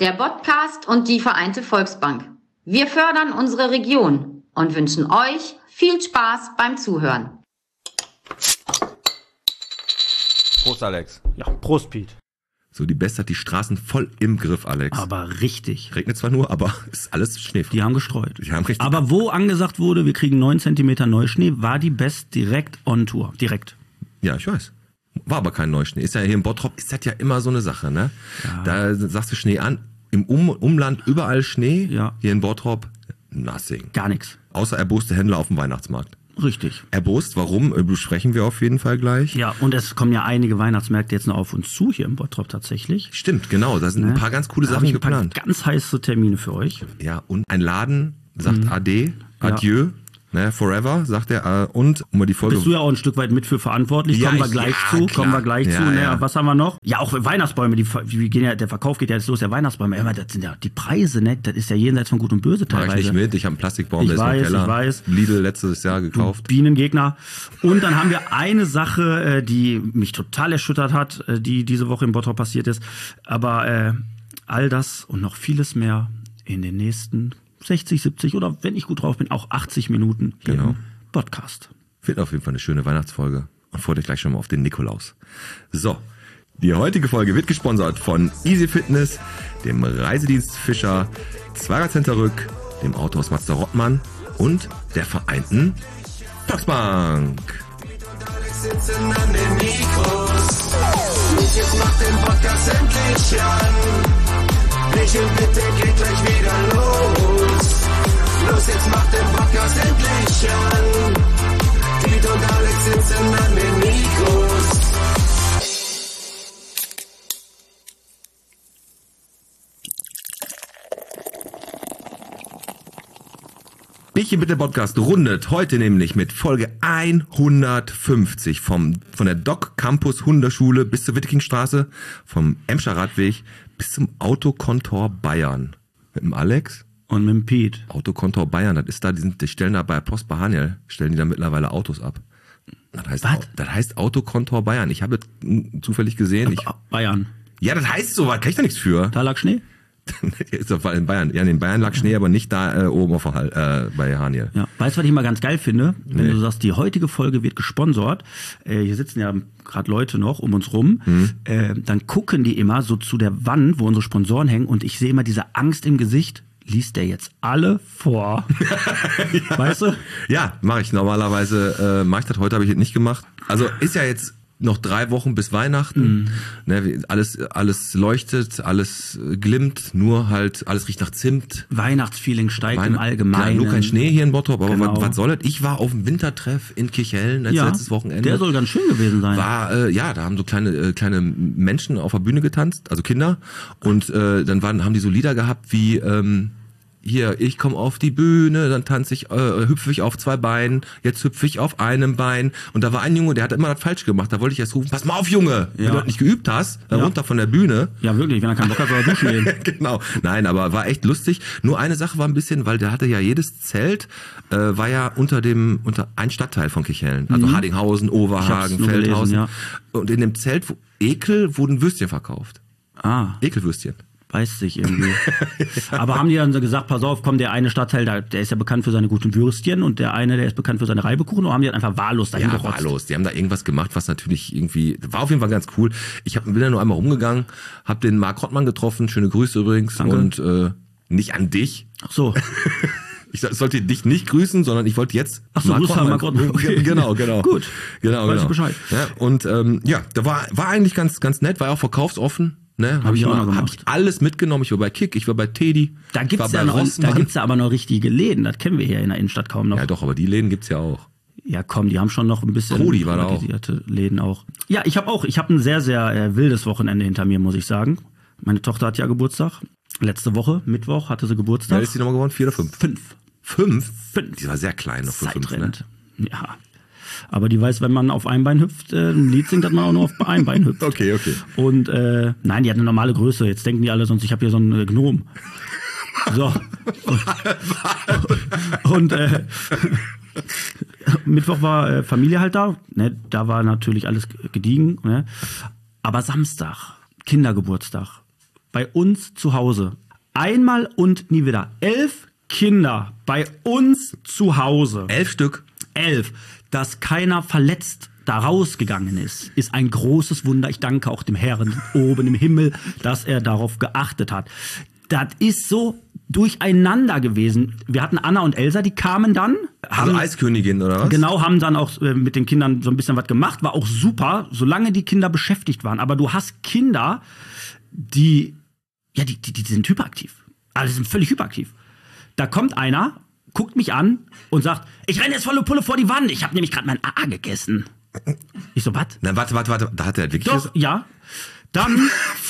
der Podcast und die Vereinte Volksbank. Wir fördern unsere Region und wünschen euch viel Spaß beim Zuhören. Prost, Alex. Ja, Prost, Piet. So, die Best hat die Straßen voll im Griff, Alex. Aber richtig. Regnet zwar nur, aber ist alles Schnee. Die haben gestreut. Die haben richtig. Aber wo angesagt wurde, wir kriegen 9 Zentimeter Neuschnee, war die Best direkt on Tour. Direkt. Ja, ich weiß. War aber kein Neuschnee. Ist ja hier in Bottrop, ist das ja immer so eine Sache, ne? Ja. Da sagst du Schnee an. Im Umland überall Schnee. Ja. Hier in Bottrop, nothing. Gar nichts. Außer erboste Händler auf dem Weihnachtsmarkt. Richtig. Erbost, warum? Besprechen wir auf jeden Fall gleich. Ja, und es kommen ja einige Weihnachtsmärkte jetzt noch auf uns zu hier im Bottrop tatsächlich. Stimmt, genau. Da sind ein paar ganz coole Sachen geplant. Ein paar ganz heiße Termine für euch. Ja, und ein Laden sagt Ade, Adieu. Ne, forever, sagt er, und um mal die Folge. Bist du ja auch ein Stück weit mit für verantwortlich, ja, kommen wir gleich zu. Ja. Was haben wir noch? Ja, auch Weihnachtsbäume, der Verkauf geht ja jetzt los, der Weihnachtsbäume. Ja, das sind ja die Preise, ne? Das ist ja jenseits von Gut und Böse teilweise. Mach ich nicht mit, ich habe einen Plastikbaum, der ist im Keller. Ich weiß. Lidl letztes Jahr gekauft. Bienengegner. Und dann haben wir eine Sache, die mich total erschüttert hat, die diese Woche im Bottrop passiert ist. Aber all das und noch vieles mehr in den nächsten 60, 70 oder wenn ich gut drauf bin, auch 80 Minuten hier im Podcast. Wird auf jeden Fall eine schöne Weihnachtsfolge und freut euch gleich schon mal auf den Nikolaus. So, die heutige Folge wird gesponsert von Easy Fitness, dem Reisedienst Fischer, Zwarer Rück, dem Autohaus Mazda Rottmann und der Vereinten Volksbank. Sitzen an den Mikros. Jetzt macht den Podcast endlich an. Michel, bitte geht gleich wieder los. Los, jetzt macht den Podcast endlich an. Piet und Alex sitzen an den Mikros. Bierchen bitte Podcast rundet heute nämlich mit Folge 150 von der Doc Campus Hundeschule bis zur Wittekingstraße, vom Emscher Radweg bis zum Autokontor Bayern. Mit dem Alex und mit dem Piet. Autokontor Bayern, das ist da, die stellen da bei Post bei Haniel, stellen die da mittlerweile Autos ab. Das heißt Autokontor Bayern. Ich habe das zufällig gesehen. Bayern. Ja, das heißt so, kann ich da nichts für. Da lag Schnee? Ist doch in Bayern. Ja, in Bayern lag Schnee, aber nicht da oben auf bei Haniel. Ja. Weißt du, was ich mal ganz geil finde? Wenn du sagst, die heutige Folge wird gesponsert, hier sitzen ja gerade Leute noch um uns rum, dann gucken die immer so zu der Wand, wo unsere Sponsoren hängen, und ich sehe immer diese Angst im Gesicht. Liest der jetzt alle vor? Ja. Weißt du? Ja, mache ich. Normalerweise mache ich das. Heute habe ich es nicht gemacht. Also ist ja jetzt noch 3 Wochen bis Weihnachten. Ne, alles leuchtet, alles glimmt, nur halt alles riecht nach Zimt. Weihnachtsfeeling steigt im Allgemeinen. Klar, nur kein Schnee hier in Bottrop, aber was soll das? Ich war auf dem Wintertreff in Kirchhellen letztes Wochenende. Der soll ganz schön gewesen sein. Da haben so kleine Menschen auf der Bühne getanzt, also Kinder, und dann haben die so Lieder gehabt wie hier, ich komme auf die Bühne, dann hüpfe ich auf 2 Beinen, jetzt hüpfe ich auf einem Bein. Und da war ein Junge, der hat immer das falsch gemacht. Da wollte ich erst rufen, pass mal auf, Junge, wenn du das nicht geübt hast, dann runter von der Bühne. Ja, wirklich, wenn er keinen Bock hat, soll er duschen gehen. Genau. Nein, aber war echt lustig. Nur eine Sache war ein bisschen, weil der hatte ja jedes Zelt, war ja unter ein Stadtteil von Kirchhellen. Also Hardinghausen, Overhagen, Feldhausen. Gelesen, und in dem Zelt Ekel wurden Würstchen verkauft. Ekelwürstchen. Weiß sich irgendwie. Aber haben die dann so gesagt, pass auf, komm, der eine Stadtteil, der ist ja bekannt für seine guten Würstchen, und der eine, der ist bekannt für seine Reibekuchen, oder haben die dann einfach wahllos dahin gerotzt? Ja, wahllos. Die haben da irgendwas gemacht, was natürlich irgendwie, war auf jeden Fall ganz cool. Bin da nur einmal rumgegangen, hab den Marc Rottmann getroffen, schöne Grüße übrigens. Danke. Und nicht an dich. Ach so. Ich sollte dich nicht grüßen, sondern ich wollte jetzt Marc Rottmann. Okay. Genau. Gut. Genau. Weiß ich Bescheid. Ja, und da war eigentlich ganz nett, war ja auch verkaufsoffen. Ne, hab ich alles mitgenommen. Ich war bei Kick, ich war bei Teddy. Da gibt's ja aber noch richtige Läden. Das kennen wir hier in der Innenstadt kaum noch. Ja doch, aber die Läden gibt's ja auch. Ja komm, die haben schon noch ein bisschen Rudi war da auch. Läden auch. Ja, ich habe ein sehr, sehr wildes Wochenende hinter mir, muss ich sagen. Meine Tochter hat ja Geburtstag. Letzte Woche, Mittwoch, hatte sie Geburtstag. Wer ist die nochmal geworden? 4 oder 5? 5. Die war sehr klein noch für 5, ne? Ja. Aber die weiß, wenn man auf einem Bein hüpft, ein Lied singt, dass man auch nur auf einem Bein hüpft. Okay. Und nein, die hat eine normale Größe. Jetzt denken die alle, sonst ich habe hier so einen Gnom. So. Und Mittwoch war Familie halt da. Ne? Da war natürlich alles gediegen. Ne? Aber Samstag, Kindergeburtstag. bei uns zu Hause. Einmal und nie wieder. 11 Kinder bei uns zu Hause. 11 Stück. 11. Dass keiner verletzt da rausgegangen ist ein großes Wunder. Ich danke auch dem Herrn oben im Himmel, dass er darauf geachtet hat. Das ist so durcheinander gewesen. Wir hatten Anna und Elsa, die kamen dann. Also Eiskönigin oder was? Genau, haben dann auch mit den Kindern so ein bisschen was gemacht. War auch super, solange die Kinder beschäftigt waren. Aber du hast Kinder, die sind hyperaktiv. Also die sind völlig hyperaktiv. Da kommt einer, guckt mich an und sagt, ich renne jetzt volle Pulle vor die Wand. Ich habe nämlich gerade mein AA gegessen. Ich so, was? Na, warte. Da hat er wirklich... Doch, ja. Dann,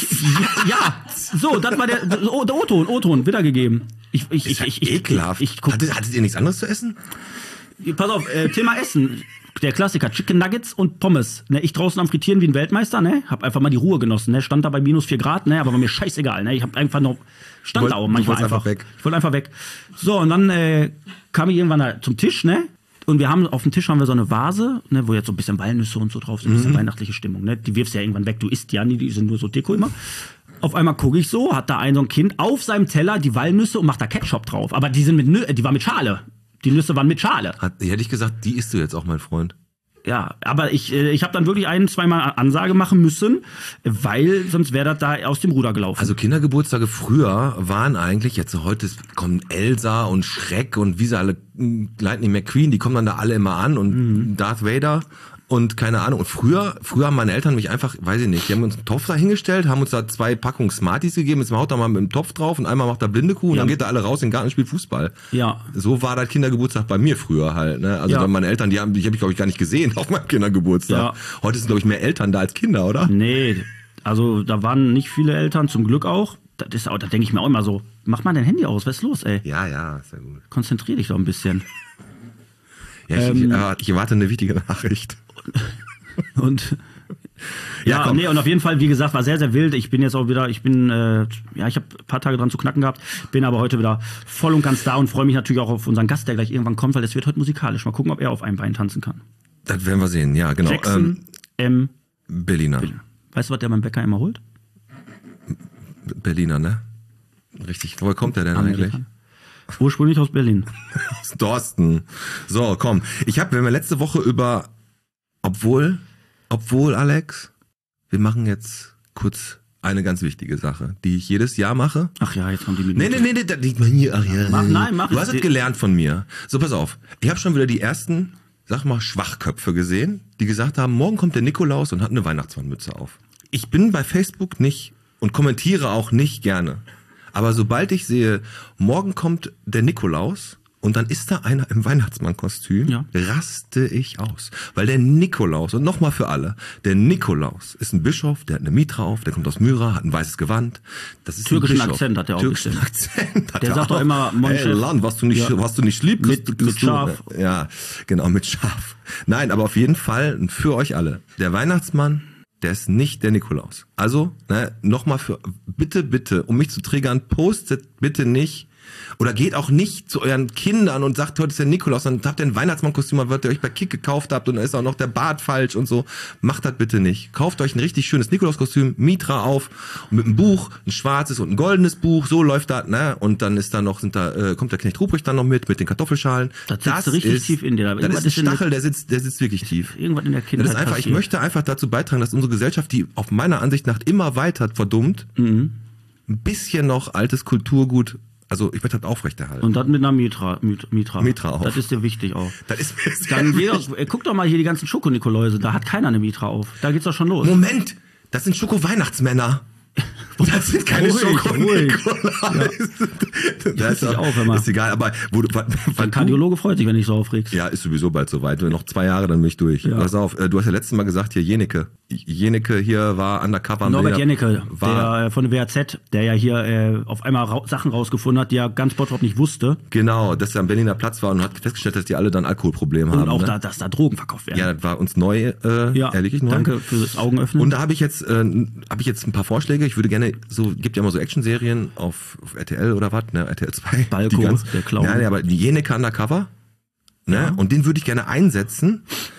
ja, so, das war der O-Ton wiedergegeben. Ekelhaft. Hattet ihr nichts anderes zu essen? Pass auf, Thema Essen. Der Klassiker, Chicken Nuggets und Pommes. Ne, ich draußen am Frittieren wie ein Weltmeister, ne? Hab einfach mal die Ruhe genossen, ne? Stand da bei minus 4 Grad, ne? Aber war mir scheißegal, ne? Ich hab einfach noch, stand da auch manchmal einfach. Ich wollte einfach weg. So, und dann kam ich irgendwann da zum Tisch, ne? Und wir haben auf dem Tisch haben wir so eine Vase, ne, wo jetzt so ein bisschen Walnüsse und so drauf sind, ein bisschen weihnachtliche Stimmung, ne? Die wirfst du ja irgendwann weg, du isst ja nie, die sind nur so Deko immer. Auf einmal gucke ich so, hat da so ein Kind auf seinem Teller die Walnüsse und macht da Ketchup drauf. Aber die sind die war mit Schale. Die Nüsse waren mit Schale. Hätte ich gesagt, die isst du jetzt auch, mein Freund. Ja, aber ich habe dann wirklich 1-2-mal Ansage machen müssen, weil sonst wäre das da aus dem Ruder gelaufen. Also Kindergeburtstage früher waren eigentlich, jetzt heute kommen Elsa und Shrek und wie sie alle, Lightning McQueen, die kommen dann da alle immer an und Darth Vader und keine Ahnung. Und früher haben meine Eltern mich einfach, weiß ich nicht, die haben uns einen Topf da hingestellt, haben uns da 2 Packungen Smarties gegeben, jetzt haut da mal mit dem Topf drauf und einmal macht da blinde Kuh und dann geht da alle raus in den Garten und spielt Fußball. Ja. So war das Kindergeburtstag bei mir früher halt, ne? Also dann meine Eltern, die hab ich glaube ich gar nicht gesehen auf meinem Kindergeburtstag. Ja. Heute sind glaube ich mehr Eltern da als Kinder, oder? Nee, also da waren nicht viele Eltern, zum Glück auch. Da denke ich mir auch immer so, mach mal dein Handy aus, was ist los, ey? Ja, sehr gut. Konzentrier dich doch ein bisschen. Ja, ich erwarte eine wichtige Nachricht. Und und auf jeden Fall, wie gesagt, war sehr, sehr wild. Ich bin jetzt auch wieder, ich habe ein paar Tage dran zu knacken gehabt, bin aber heute wieder voll und ganz da und freue mich natürlich auch auf unseren Gast, der gleich irgendwann kommt, weil es wird heute musikalisch. Mal gucken, ob er auf einem Bein tanzen kann. Das werden wir sehen, ja, genau. Jackson M. Berliner. Weißt du, was der beim Bäcker immer holt? Berliner, ne? Richtig. Woher kommt der denn eigentlich? Ursprünglich aus Berlin. Aus Dorsten. So, komm. Wir haben letzte Woche über, obwohl, Alex, wir machen jetzt kurz eine ganz wichtige Sache, die ich jedes Jahr mache. Ach ja, jetzt kommt die Minute. Nee, das liegt mal hier. Ach ja. Mach. Du hast es gelernt von mir. So, pass auf. Ich habe schon wieder die ersten, sag mal, Schwachköpfe gesehen, die gesagt haben, morgen kommt der Nikolaus und hat eine Weihnachtsmannmütze auf. Ich bin bei Facebook nicht und kommentiere auch nicht gerne. Aber sobald ich sehe, morgen kommt der Nikolaus und dann ist da einer im Weihnachtsmannkostüm, raste ich aus. Weil der Nikolaus, und nochmal für alle, der Nikolaus ist ein Bischof, der hat eine Mitra auf, der kommt aus Myra, hat ein weißes Gewand. Das ist türkischen ein Bischof. Akzent hat er auch. Türkischen Akzent hat der er sagt auch. doch immer, hey, Land, was du nicht lieb, mit Schaf. Ja, genau, mit Schaf. Nein, aber auf jeden Fall für euch alle. Der Weihnachtsmann, der ist nicht der Nikolaus. Also, nochmal bitte, um mich zu triggern, postet bitte nicht oder geht auch nicht zu euren Kindern und sagt, heute ist der Nikolaus, dann habt ihr ein Weihnachtsmannkostüm, was ihr euch bei Kick gekauft habt und dann ist auch noch der Bart falsch und so. Macht das bitte nicht. Kauft euch ein richtig schönes Nikolauskostüm, Mitra auf und mit einem Buch, ein schwarzes und ein goldenes Buch, so läuft das, ne? Und dann ist da noch, kommt der Knecht Ruprecht dann noch mit den Kartoffelschalen. Das sitzt richtig tief in dir. Das ist ein Stachel, der sitzt wirklich tief. Irgendwas in der Kindheit. Das ist einfach, ich möchte einfach dazu beitragen, dass unsere Gesellschaft, die auf meiner Ansicht nach immer weiter verdummt, ein bisschen noch altes Kulturgut, also ich möchte das aufrechterhalten. Und das mit einer Mitra auf. Das ist dir wichtig auch. Das ist mir sehr wichtig. Guck doch mal hier die ganzen Schokonikoläuse, da hat keiner eine Mitra auf. Da geht's doch schon los. Moment, das sind Schoko-Weihnachtsmänner. Das sind keine Schoko-Nikolaus. Das ist egal, aber der Kardiologe freut sich, wenn ich so aufregst. Ja, ist sowieso bald soweit. Noch 2 Jahre, dann bin ich durch. Ja. Pass auf, du hast ja letztes Mal gesagt, hier Jeneke hier war undercover. Norbert Jennecke, der von der WAZ, der ja hier auf einmal Sachen rausgefunden hat, die er ganz Bottrop nicht wusste. Genau, dass er am Berliner Platz war und hat festgestellt, dass die alle dann Alkoholprobleme haben. Und auch, dass da Drogen verkauft werden. Ja, das war uns neu, ehrlich neu. Danke fürs Augenöffnen. Und da habe ich jetzt ein paar Vorschläge. Ich würde gerne, gibt ja immer so Action-Serien auf RTL oder was, ne, RTL 2. Balko, der Clown. Ja, aber die Jeneke undercover, ne, und den würde ich gerne einsetzen,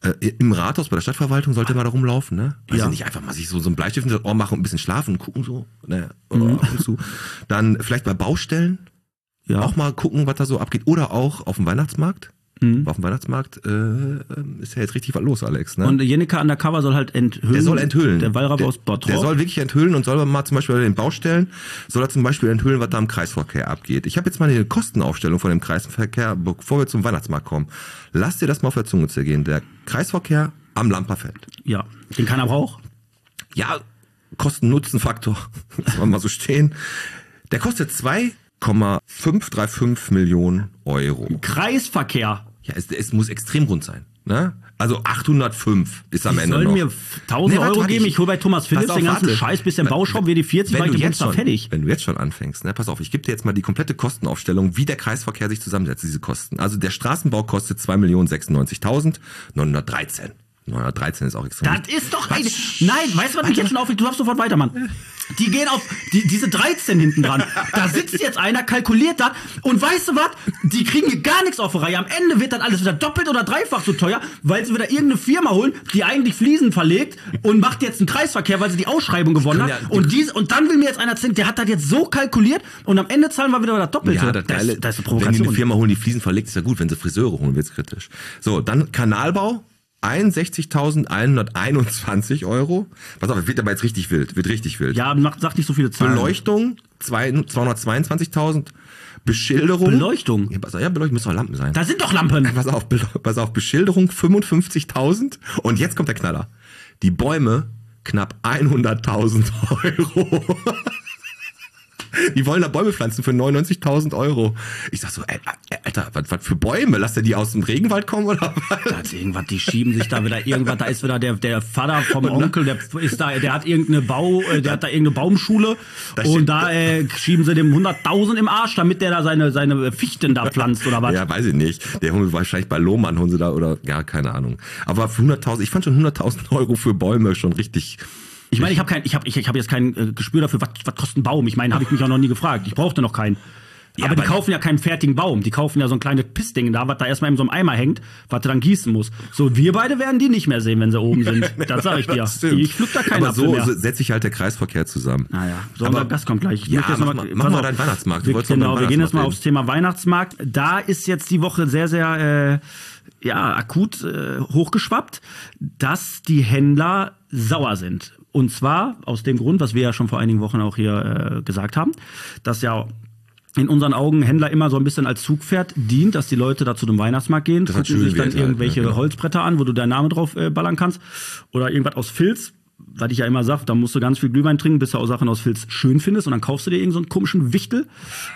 Im Rathaus bei der Stadtverwaltung sollte man da rumlaufen, ne? Also Ja. nicht einfach mal sich so einen Bleistift in das Ohr machen und ein bisschen schlafen und gucken so, ne? Ab und zu. Dann vielleicht bei Baustellen Ja. auch mal gucken, was da so abgeht. Oder auch auf dem Weihnachtsmarkt. Auf dem Weihnachtsmarkt ist ja jetzt richtig was los, Alex, ne? Und Jenneke Undercover soll halt enthüllen. Der soll enthüllen. Der Wallraff aus Bottrop. Der soll wirklich enthüllen und soll mal zum Beispiel bei den Baustellen, soll er zum Beispiel enthüllen, was da im Kreisverkehr abgeht. Ich habe jetzt mal eine Kostenaufstellung von dem Kreisverkehr, bevor wir zum Weihnachtsmarkt kommen. Lass dir das mal auf der Zunge zergehen. Der Kreisverkehr am Lamperfeld. Ja, den keiner braucht. Ja, Kosten-Nutzen-Faktor, lass mal so stehen. Der kostet 2,535 Millionen Euro. Kreisverkehr. Ja, es muss extrem rund sein. Ne? Also 805 ist am Die Ende sollen noch. mir 1000 warte, Euro warte, geben, ich hole bei Thomas Philips Pass auf, den ganzen warte. Scheiß, bisschen Bauschaum, WD-40, war ich den Monster fertig. Wenn du jetzt schon anfängst, ne, pass auf, ich gebe dir jetzt mal die komplette Kostenaufstellung, wie der Kreisverkehr sich zusammensetzt, diese Kosten. Also der Straßenbau kostet 2.096.913. 913 ist auch extrem. Das ist doch ein... Nein, weißt du, was mich jetzt schon aufregt? Du darfst sofort weitermachen. Die gehen auf diese 13 hinten dran. Da sitzt jetzt einer, kalkuliert das und weißt du was? Die kriegen hier gar nichts auf die Reihe. Am Ende wird dann alles wieder doppelt oder dreifach so teuer, weil sie wieder irgendeine Firma holen, die eigentlich Fliesen verlegt und macht jetzt einen Kreisverkehr, weil sie die Ausschreibung gewonnen hat. Ja, Und dann will mir jetzt einer erzählen, der hat das jetzt so kalkuliert und am Ende zahlen wir wieder das Doppelte. Ja, das Geile, das ist eine wenn die Provokation. eine Firma holen, die Fliesen verlegt, ist ja gut. Wenn sie Friseure holen, wird's kritisch. So, dann Kanalbau. 61.121 Euro. Pass auf, wird aber jetzt richtig wild. Wird richtig wild. Ja, sag nicht so viele Zahlen. Beleuchtung 222.000. Beschilderung. Beleuchtung? Ja, Beleuchtung müssen doch Lampen sein. Da sind doch Lampen. Pass auf, Beschilderung 55.000. Und jetzt kommt der Knaller. Die Bäume knapp 100.000 Euro. Die wollen da Bäume pflanzen für 99.000 Euro. Ich sag so, Alter, was für Bäume? Lasst ihr die aus dem Regenwald kommen oder was? Das irgendwas, die schieben sich da wieder irgendwas, da ist wieder der Vater vom Onkel, der ist da, der hat irgendeine der hat da irgendeine Baumschule und da schieben sie dem 100.000 im Arsch, damit der da seine Fichten da pflanzt oder was? Ja, weiß ich nicht. Der holen wir wahrscheinlich bei Lohmann holen sie da oder, ja, keine Ahnung. Aber für 100.000, ich fand schon 100.000 Euro für Bäume schon richtig. Ich meine, ich habe jetzt kein Gespür dafür, was kostet ein Baum. Ich meine, habe ich mich auch noch nie gefragt. Ich brauchte noch keinen. Ja, aber die aber kaufen ja keinen fertigen Baum. Die kaufen ja so ein kleines Pissding da, was da erstmal in so einem Eimer hängt, was du dann gießen musst. So, wir beide werden die nicht mehr sehen, wenn sie oben sind. Das sag ich dir. Das stimmt. Ich pflück da keinen Aber Apfel mehr. so setzt sich halt der Kreisverkehr zusammen. Naja, so, Aber das kommt gleich. Ich ja, möchte jetzt mach mal deinen Weihnachtsmarkt. Du wolltest noch Genau, beim wir gehen jetzt mal Weihnachtsmarkt aufs Thema Weihnachtsmarkt. Da ist jetzt die Woche sehr, sehr akut hochgeschwappt, dass die Händler sauer sind. Und zwar aus dem Grund, was wir ja schon vor einigen Wochen auch hier gesagt haben, dass ja in unseren Augen Händler immer so ein bisschen als Zugpferd dient, dass die Leute da zu dem Weihnachtsmarkt gehen, Das hat gucken sich dann Schönwert halt, irgendwelche ja, genau. Holzbretter an, wo du deinen Namen drauf ballern kannst. Oder irgendwas aus Filz, was ich ja immer sag, da musst du ganz viel Glühwein trinken, bis du auch Sachen aus Filz schön findest. Und dann kaufst du dir irgend so einen komischen Wichtel.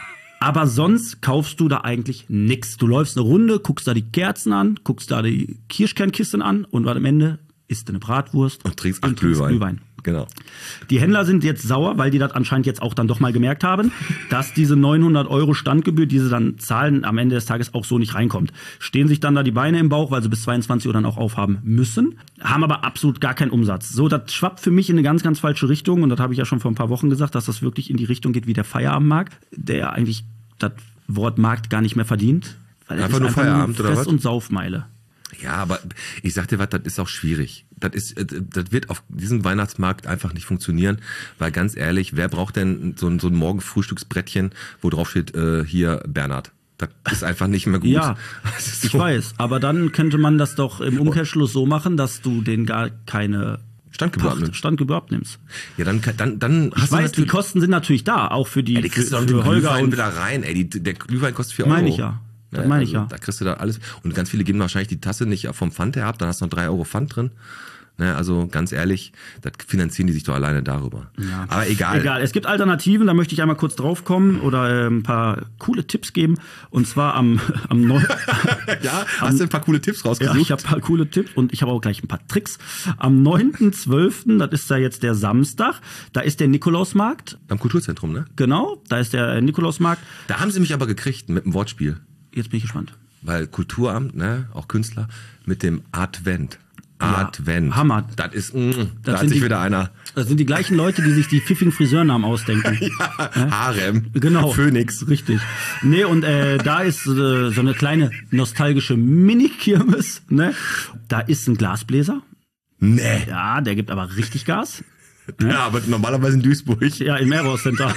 Aber sonst kaufst du da eigentlich nix. Du läufst eine Runde, guckst da die Kerzen an, guckst da die Kirschkernkisten an und am Ende isst du eine Bratwurst und trinkst 8 Glühwein. Genau. Die Händler sind jetzt sauer, weil die das anscheinend jetzt auch dann doch mal gemerkt haben, dass diese 900 Euro Standgebühr, die sie dann zahlen, am Ende des Tages auch so nicht reinkommt. Stehen sich dann da die Beine im Bauch, weil sie bis 22 Uhr dann auch aufhaben müssen, haben aber absolut gar keinen Umsatz. So, das schwappt für mich in eine ganz, ganz falsche Richtung und das habe ich ja schon vor ein paar Wochen gesagt, dass das wirklich in die Richtung geht wie der Feierabendmarkt, der eigentlich das Wort Markt gar nicht mehr verdient. Weil Einfach nur Feierabend oder Fress- was? und Saufmeile. Ja, aber ich sag dir was, das ist auch schwierig. Das wird auf diesem Weihnachtsmarkt einfach nicht funktionieren, weil ganz ehrlich, wer braucht denn so ein Morgenfrühstücksbrettchen, wo drauf steht, hier Bernhard? Das ist einfach nicht mehr gut. Ja, Das ist ich so. weiß, aber dann könnte man das doch im Umkehrschluss so machen, dass du den gar keine Standgebühr abnimmst. Standgebühr abnimmst. Ja, dann Ich hast du weiß, die natürlich, Kosten sind natürlich da, auch für die, ey, die kriegst du doch mit für dem Holger Glühwein und wieder rein, ey, der Glühwein kostet 4 Euro. Meine ich ja. Das meine ich ja. Da kriegst du da alles. Und ganz viele geben wahrscheinlich die Tasse nicht vom Pfand her ab, dann hast du noch 3 Euro Pfand drin. Ne, also ganz ehrlich, das finanzieren die sich doch alleine darüber. Ja. Aber egal. Egal, es gibt Alternativen, da möchte ich einmal kurz drauf kommen oder ein paar coole Tipps geben. Und zwar am 9. Ja, hast du ein paar coole Tipps Ja, rausgesucht? ich habe ein paar coole Tipps und ich habe auch gleich ein paar Tricks. Am 9.12., das ist da jetzt der Samstag, da ist der Nikolausmarkt. Am Kulturzentrum, ne? Genau, da ist der Nikolausmarkt. Da haben sie mich aber gekriegt mit dem Wortspiel. Jetzt bin ich gespannt. Weil Kulturamt, ne, auch Künstler, mit dem Advent. Advent. Hammer. Das ist, da hat sind sich die- wieder einer. Das sind die gleichen Leute, die sich die pfiffigen Friseurnamen ausdenken. Harem. Genau. Phönix. Richtig. Nee, und da ist so eine kleine nostalgische Mini-Kirmes. Ne? Da ist ein Glasbläser. Nee. Ja, der gibt aber richtig Gas. Ja, aber normalerweise in Duisburg. Ja, im Airbus Center.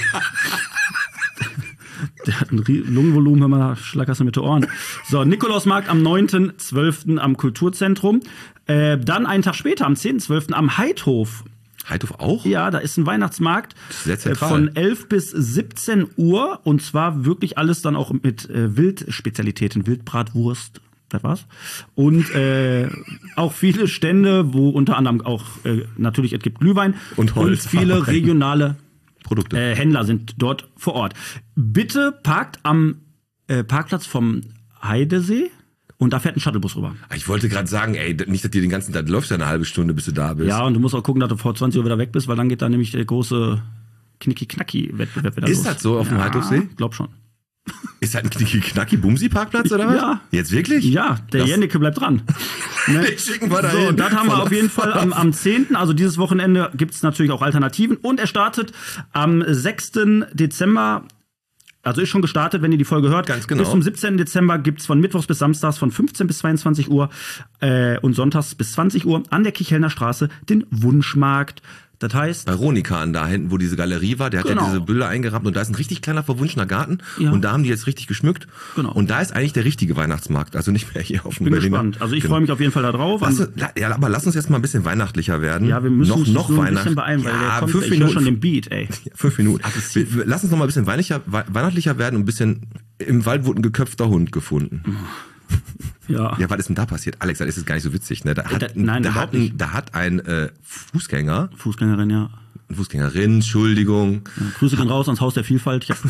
Der hat ein Lungenvolumen, hör mal, schlackerst du mit den Ohren. So, Nikolausmarkt am 9.12. am Kulturzentrum. Dann einen Tag später, am 10.12. am Heidhof. Heidhof auch? Ja, da ist ein Weihnachtsmarkt Sehr zentral. von 11 bis 17 Uhr. Und zwar wirklich alles dann auch mit Wildspezialitäten, Wildbratwurst. Das war's. Und auch viele Stände, wo unter anderem auch natürlich es gibt Glühwein Und Holz. und viele regionale Produkte. Händler sind dort vor Ort. Bitte parkt am Parkplatz vom Heidesee und da fährt ein Shuttlebus rüber. Ich wollte gerade sagen, ey, nicht, dass dir den ganzen Tag läuft ja eine halbe Stunde, bis du da bist. Ja, und du musst auch gucken, dass du vor 20 Uhr wieder weg bist, weil dann geht da nämlich der große Knicki-Knacki-Wettbewerb wieder los. Ist das so auf dem Heidhofsee? Glaub schon. Ist das ein Knacki-Bumsi-Parkplatz oder was? Ja. Jetzt wirklich? Ja, der Das- Jennecke bleibt dran. Ne? Den schicken wir da So, hin. das haben wir auf jeden Fall am 10., also dieses Wochenende gibt es natürlich auch Alternativen. Und er startet am 6. Dezember, also ist schon gestartet, wenn ihr die Folge hört. Ganz genau. Bis zum 17. Dezember gibt es von Mittwochs bis Samstags von 15 bis 22 Uhr und Sonntags bis 20 Uhr an der Kichelner Straße den Wunschmarkt. Das heißt, Bei Ronikan da hinten, wo diese Galerie war, der hat Genau. ja diese Bilder eingerahmt und da ist ein richtig kleiner verwunschener Garten Ja. und da haben die jetzt richtig geschmückt. Genau. Und da ist eigentlich der richtige Weihnachtsmarkt, also nicht mehr hier auf dem bin Berliner. gespannt. Also ich Genau. freue mich auf jeden Fall da drauf. Ja, aber lass uns jetzt mal ein bisschen weihnachtlicher werden. Ja, wir müssen uns noch so ein Weihnacht- bisschen beeilen, weil der ja, kommt, 5 ich höre Minuten. schon den Beat, ey. Ja, 5 Minuten. Lass uns noch mal ein bisschen weihnachtlicher werden und ein bisschen, im Wald wurde ein geköpfter Hund gefunden. Ja. Ja, was ist denn da passiert? Alex, das ist jetzt gar nicht so witzig, ne? Da hat überhaupt nicht. ein Fußgänger, Fußgängerin, ja. Fußgängerin, Entschuldigung. Grüße gehen raus ans Haus der Vielfalt. Ich hab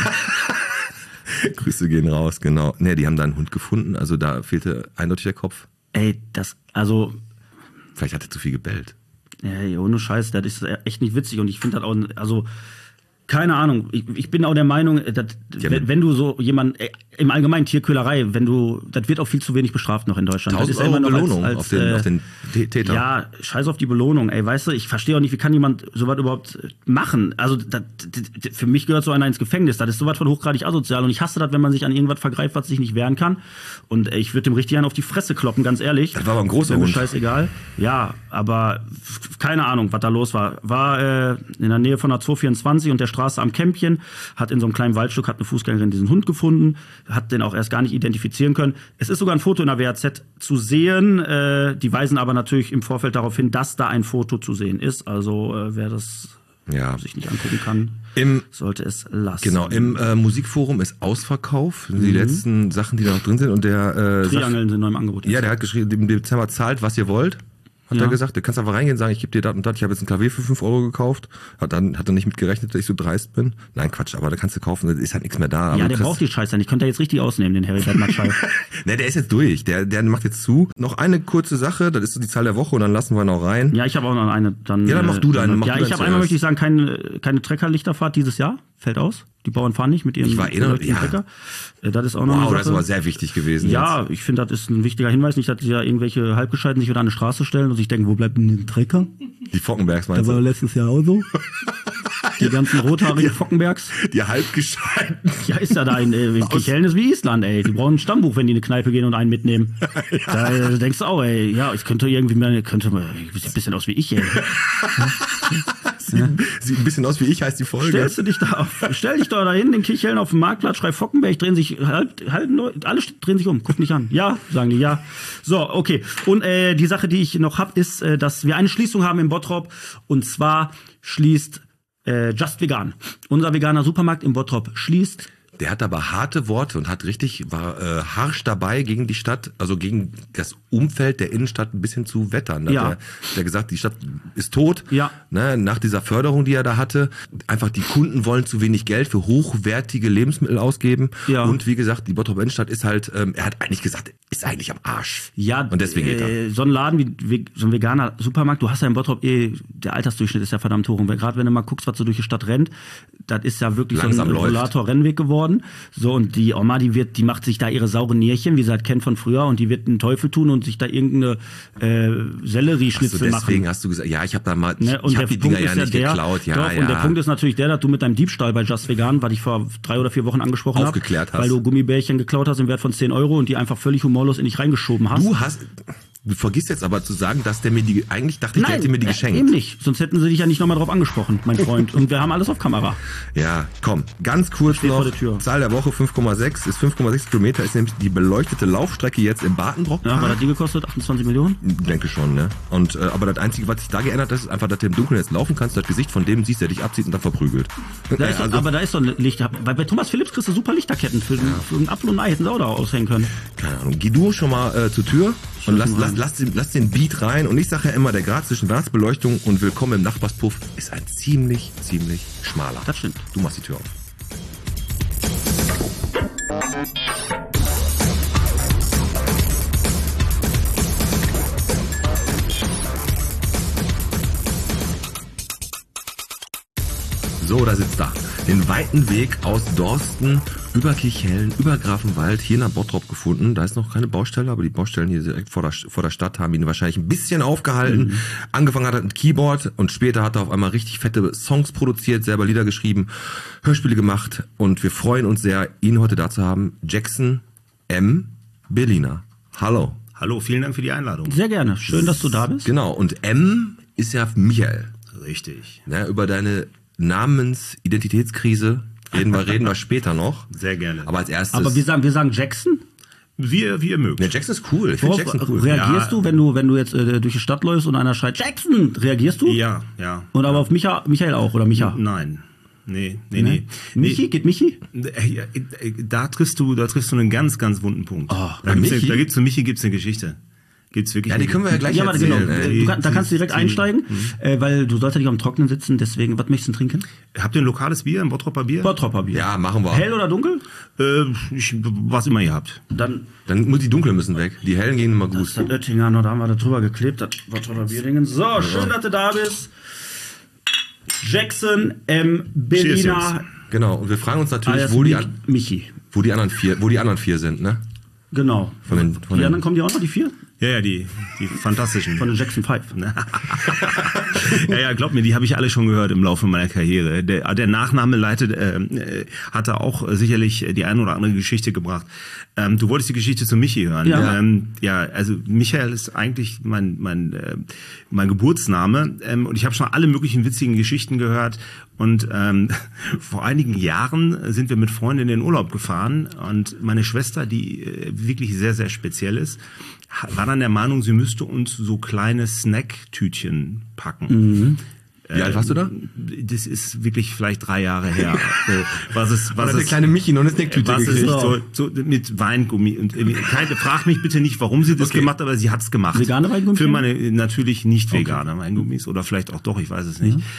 Grüße gehen raus, genau. Ne, die haben da einen Hund gefunden, also da fehlte eindeutig der Kopf. ey, also, Vielleicht hat er zu viel gebellt. ey, ohne Scheiß, das ist echt nicht witzig. Und ich finde das auch, also, keine Ahnung. Ich bin auch der Meinung, dass, wenn du so jemanden, im Allgemeinen Tierquälerei, das wird auch viel zu wenig bestraft noch in Deutschland. 1000 das ist ja Euro immer noch Belohnung auf den Täter. Ja, scheiß auf die Belohnung, ey, weißt du, ich verstehe auch nicht, wie kann jemand sowas überhaupt machen? Also, für mich gehört so einer ins Gefängnis, das ist sowas von hochgradig asozial und ich hasse das, wenn man sich an irgendwas vergreift, was sich nicht wehren kann und ich würde dem richtig einen auf die Fresse kloppen, ganz ehrlich. Das war aber ein großer Wäre mir Hund. scheißegal. Ja, aber keine Ahnung, was da los war. War in der Nähe von der 224 und der Straße am Kämpchen, hat in so einem kleinen Waldstück, hat eine Fußgängerin diesen Hund gefunden, hat den auch erst gar nicht identifizieren können. Es ist sogar ein Foto in der WAZ zu sehen, die weisen aber natürlich im Vorfeld darauf hin, dass da ein Foto zu sehen ist. Also wer das sich nicht angucken kann, sollte es lassen. Genau, im Musikforum ist Ausverkauf, die letzten Sachen, die da noch drin sind und der Triangeln sind neu im Angebot. ja, der hat geschrieben, im Dezember zahlt, was ihr wollt. Hat Ja. er gesagt, du kannst einfach reingehen und sagen, ich gebe dir das und das, ich habe jetzt ein Klavier für 5 Euro gekauft. Hat er nicht mit gerechnet, dass ich so dreist bin. Nein, Quatsch, aber da kannst du kaufen, da ist halt nichts mehr da. Aber Ja, du der kriegst- braucht die Scheiße nicht. Könnt ihr jetzt richtig ausnehmen, den Harry Batmatschall. Ne, der ist jetzt durch, der macht jetzt zu. Noch eine kurze Sache, das ist so die Zahl der Woche und dann lassen wir ihn auch rein. Ja, ich habe auch noch eine. Dann, Ja, dann mach du deine, mach ja, du ich deine habe einmal, zuerst. möchte ich sagen, keine Treckerlichterfahrt dieses Jahr. Fällt aus. Die Bauern fahren nicht mit ihren Ich war erinnert, ja. Trecker. Das ist auch noch Wow, eine das ist Sache. aber sehr wichtig gewesen. Ja, jetzt. ich finde, das ist ein wichtiger Hinweis. Nicht, dass ja irgendwelche Halbgescheiten sich wieder an eine Straße stellen und sich denken, wo bleibt denn der Trecker? Die Fockenbergs Der meinst war du? letztes Jahr auch so. Die ganzen rothaarigen Fockenbergs. Die halbgescheiten. Ja, ist ja da in Kichellen ist wie Island, ey. Die brauchen ein Stammbuch, wenn die in eine Kneipe gehen und einen mitnehmen. Da denkst du auch, ey, ja, ich könnte irgendwie sieht ein bisschen aus wie ich, ey. Sieht ein bisschen aus wie ich, heißt die Folge. Stell dich da hin, den Kichellen auf dem Marktplatz, schrei Fockenberg, drehen sich alle drehen sich um, guck nicht an. Ja, sagen die, ja. So, okay. Und die Sache, die ich noch habe, ist, dass wir eine Schließung haben in Bottrop. Und zwar schließt Just Vegan. Unser veganer Supermarkt in Bottrop schließt. Der hat aber harte Worte und war harsch dabei gegen die Stadt, also gegen das Umfeld der Innenstadt ein bisschen zu wettern. Da Ja. hat der gesagt, die Stadt ist tot, Ja. ne, nach dieser Förderung, die er da hatte. Einfach die Kunden wollen zu wenig Geld für hochwertige Lebensmittel ausgeben. Ja. Und wie gesagt, die Bottrop Innenstadt ist halt, er hat eigentlich gesagt, ist eigentlich am Arsch. Ja, Und deswegen geht er. so ein Laden wie so ein veganer Supermarkt, du hast ja in Bottrop der Altersdurchschnitt ist ja verdammt hoch. Und gerade wenn du mal guckst, was so durch die Stadt rennt, das ist ja wirklich Langsam so ein läuft. Rollator-Rennweg geworden. geworden. So, und die Oma, die macht sich da ihre sauren Nierchen, wie sie halt kennt von früher, und die wird einen Teufel tun und sich da irgendeine Sellerieschnitzel machen. Deswegen hast du gesagt, ja, ich habe da mal, Ne? Und ich habe die Dinger ja nicht geklaut. Ja, doch, ja. Und der Punkt ist natürlich der, dass du mit deinem Diebstahl bei Just Vegan, was ich vor 3 oder 4 Wochen angesprochen habe, Aufgeklärt hast. weil du Gummibärchen geklaut hast im Wert von 10 € und die einfach völlig humorlos in dich reingeschoben hast. Du vergisst jetzt aber zu sagen, dass der mir eigentlich dachte ich, der hätte mir die geschenkt. Eben nicht. Sonst hätten sie dich ja nicht nochmal drauf angesprochen, mein Freund. Und wir haben alles auf Kamera. Ja, komm, ganz kurz Steht noch. vor der Tür. Zahl der Woche 5,6 ist 5,6 Kilometer, ist nämlich die beleuchtete Laufstrecke jetzt im Bartenbrock. Ja, was hat die gekostet? 28 Millionen? Denke schon, ne? Und aber das Einzige, was sich da geändert hat, ist einfach, dass du im Dunkeln jetzt laufen kannst, das Gesicht von dem siehst, der dich abzieht und dann verprügelt. Aber da ist doch ein Licht. Weil bei Thomas Phillips kriegst du super Lichterketten. Für einen Apfel und ein Ei hätten sie auch da aushängen können. Keine Ahnung. Geh du schon mal zur Tür und lass den Beat rein. Und ich sage ja immer, der Grad zwischen Weihnachtsbeleuchtung und Willkommen im Nachbarspuff ist ein ziemlich schmaler. Das stimmt. Du machst die Tür auf. So, da sitzt er. Den weiten Weg aus Dorsten über Kirchhellen, über Grafenwald, hier nach Bottrop gefunden. Da ist noch keine Baustelle, aber die Baustellen hier direkt vor der Stadt haben ihn wahrscheinlich ein bisschen aufgehalten. Angefangen hat er mit Keyboard und später hat er auf einmal richtig fette Songs produziert, selber Lieder geschrieben, Hörspiele gemacht und wir freuen uns sehr, ihn heute da zu haben. Jackson M. Berliner. Hallo. Hallo, vielen Dank für die Einladung. Sehr gerne. Schön, dass du da bist. Genau, und M ist ja Michael. Richtig. Ja, über deine Namensidentitätskrise reden wir später noch. Sehr gerne. Aber als erstes. Aber wir sagen Jackson? Wie ihr mögt. Ja, Jackson ist cool. Ich finde Worauf Jackson cool. reagierst du, wenn du jetzt durch die Stadt läufst und einer schreit Jackson? Reagierst du? Ja. Und aber auf Michael auch, oder Micha? Nein. Nee. Michi? Geht Michi? Da triffst du einen ganz, ganz wunden Punkt. Michi? Da gibt's zu Michi eine Geschichte. Gibt's wirklich? Ja, die können wir ja gleich Ja, warte, erzählen. genau. Da kannst du direkt einsteigen, weil du sollst ja nicht am Trockenen sitzen, deswegen, was möchtest du denn trinken? Habt ihr ein lokales Bier, ein Bottropper Bier? Bottropper Bier. Ja, machen wir. Hell oder dunkel? Was immer ihr habt. Dann Dann die dunklen müssen weg. Die hellen gehen immer gut. das Oettinger, da haben wir da drüber geklebt, das Bottropper Bierdingen. So, schön, dass du da bist. Jackson M. Berliner. Genau. Und wir fragen uns natürlich, alias Michi. wo die anderen vier sind, ne? Genau. Von den Die anderen kommen die auch noch, die 4? Ja, die fantastischen. Von den Jackson 5. Ja, glaub mir, die habe ich alle schon gehört im Laufe meiner Karriere. Der Nachname hatte auch sicherlich die eine oder andere Geschichte gebracht. Du wolltest die Geschichte zu Michi hören. Ja. Also Michael ist eigentlich mein Geburtsname. Und ich habe schon alle möglichen witzigen Geschichten gehört. Und vor einigen Jahren sind wir mit Freunden in den Urlaub gefahren. Und meine Schwester, die wirklich sehr, sehr speziell ist, war dann der Meinung, sie müsste uns so kleine Snacktütchen packen. Wie alt warst du da? Das ist wirklich vielleicht 3 Jahre her. Was ist der kleine Michi noch eine Snacktüte was ist gekriegt. so mit Weingummi und frag mich bitte nicht, warum sie das gemacht hat, aber sie hat's gemacht. Vegane Weingummis? Für meine natürlich nicht vegane Weingummis oder vielleicht auch doch, ich weiß es nicht.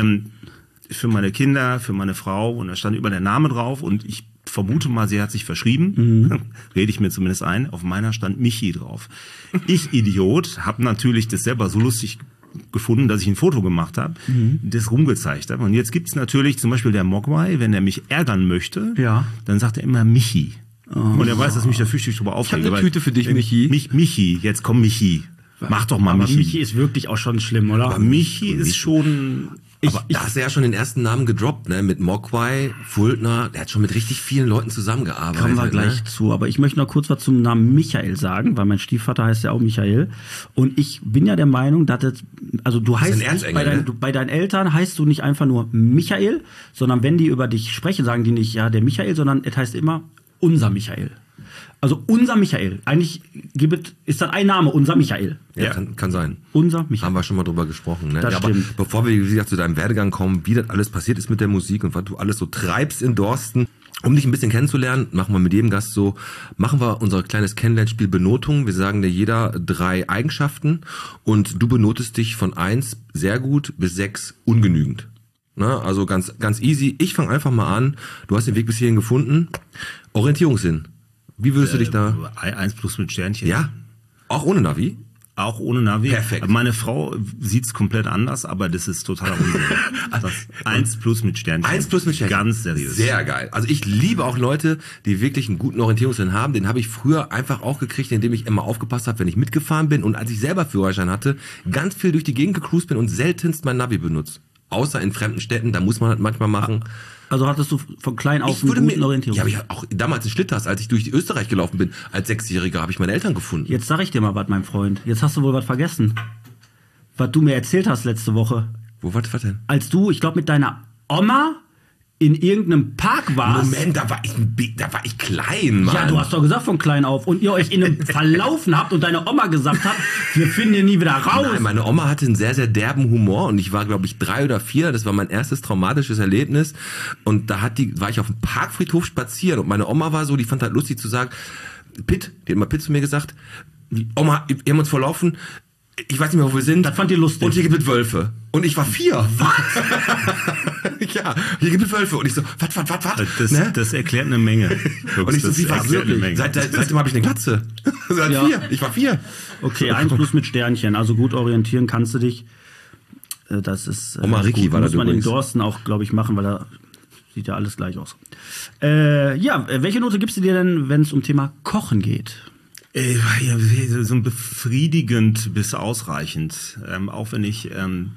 Für meine Kinder, für meine Frau und da stand über der Name drauf und ich vermute mal, sie hat sich verschrieben. Rede ich mir zumindest ein. Auf meiner stand Michi drauf. Ich, Idiot, habe natürlich das selber so lustig gefunden, dass ich ein Foto gemacht habe, das rumgezeigt habe. Und jetzt gibt's natürlich zum Beispiel der Mogwai, wenn er mich ärgern möchte, dann sagt er immer Michi. Und er weiß, dass mich da fürchterlich drüber aufregt. Ich habe eine Tüte für dich, Michi. Michi, jetzt komm Michi. Mach doch mal Aber Michi. Michi ist wirklich auch schon schlimm, oder? Aber Michi ist schon... Aber da hast du ja schon den ersten Namen gedroppt, ne? Mit Mogwai, Fultner, der hat schon mit richtig vielen Leuten zusammengearbeitet. Kommen wir gleich zu. Aber ich möchte noch kurz was zum Namen Michael sagen, weil mein Stiefvater heißt ja auch Michael. Und ich bin ja der Meinung, dass du heißt nicht, bei deinen Eltern heißt du nicht einfach nur Michael, sondern wenn die über dich sprechen, sagen die nicht, ja, der Michael, sondern es heißt immer unser Michael. Also unser Michael. Eigentlich ist das ein Name, unser Michael. Ja, kann sein. Unser Michael. Haben wir schon mal drüber gesprochen. Ne? Das aber stimmt. bevor wir, wie gesagt, zu deinem Werdegang kommen, wie das alles passiert ist mit der Musik und was du alles so treibst in Dorsten, um dich ein bisschen kennenzulernen, machen wir mit jedem Gast so, machen wir unser kleines Kennenlernspiel Benotung. Wir sagen dir jeder 3 Eigenschaften und du benotest dich von 1 sehr gut bis 6 ungenügend. Na, also ganz easy. Ich fange einfach mal an. Du hast den Weg bis hierhin gefunden. Orientierungssinn. Wie würdest du dich da... 1 plus mit Sternchen. Ja? Auch ohne Navi? Auch ohne Navi. Perfekt. Meine Frau sieht's komplett anders, aber das ist totaler Unsinn. 1+ mit Sternchen. 1+ mit Sternchen. Ganz seriös. Sehr geil. Also ich liebe auch Leute, die wirklich einen guten Orientierungssinn haben. Den habe ich früher einfach auch gekriegt, indem ich immer aufgepasst habe, wenn ich mitgefahren bin. Und als ich selber Führerschein hatte, ganz viel durch die Gegend gecruised bin und seltenst mein Navi benutzt. Außer in fremden Städten, da muss man das manchmal machen. Also hattest du von klein auf einen guten Orientierung? Ja, aber ich auch damals in Schlitters, als ich durch Österreich gelaufen bin, als 6-Jähriger, habe ich meine Eltern gefunden. Jetzt sag ich dir mal was, mein Freund. Jetzt hast du wohl was vergessen. Was du mir erzählt hast letzte Woche. Was denn? Als du, ich glaube, mit deiner Oma in irgendeinem Park warst. Moment, da war ich klein, Mann. Ja, du hast doch gesagt von klein auf. Und ihr euch in einem verlaufen habt und deine Oma gesagt hat, wir finden ihr nie wieder raus. Nein, meine Oma hatte einen sehr, sehr derben Humor und ich war, glaube ich, 3 oder 4. Das war mein erstes traumatisches Erlebnis. Und da war ich auf dem Parkfriedhof spazieren und meine Oma war so, die fand halt lustig zu sagen, die hat immer Pitt zu mir gesagt, Oma, wir haben uns verlaufen, ich weiß nicht mehr, wo wir sind. Das fand ihr lustig. Und hier gibt es Wölfe. Und ich war 4. Was? Ja, hier gibt es Wölfe. Und ich so, was? Das erklärt eine Menge. Und ich so, wie war wirklich? Seitdem habe ich eine Glatze. Seit 4. Ich war 4. Okay, 1+ mit Sternchen. Also gut orientieren kannst du dich. Das ist Oma Ricky gut. war da muss man in übrigens. Dorsten auch, glaube ich, machen, weil da sieht ja alles gleich aus. Welche Note gibst du dir denn, wenn es um Thema Kochen geht? So ein befriedigend bis ausreichend. Auch wenn ich,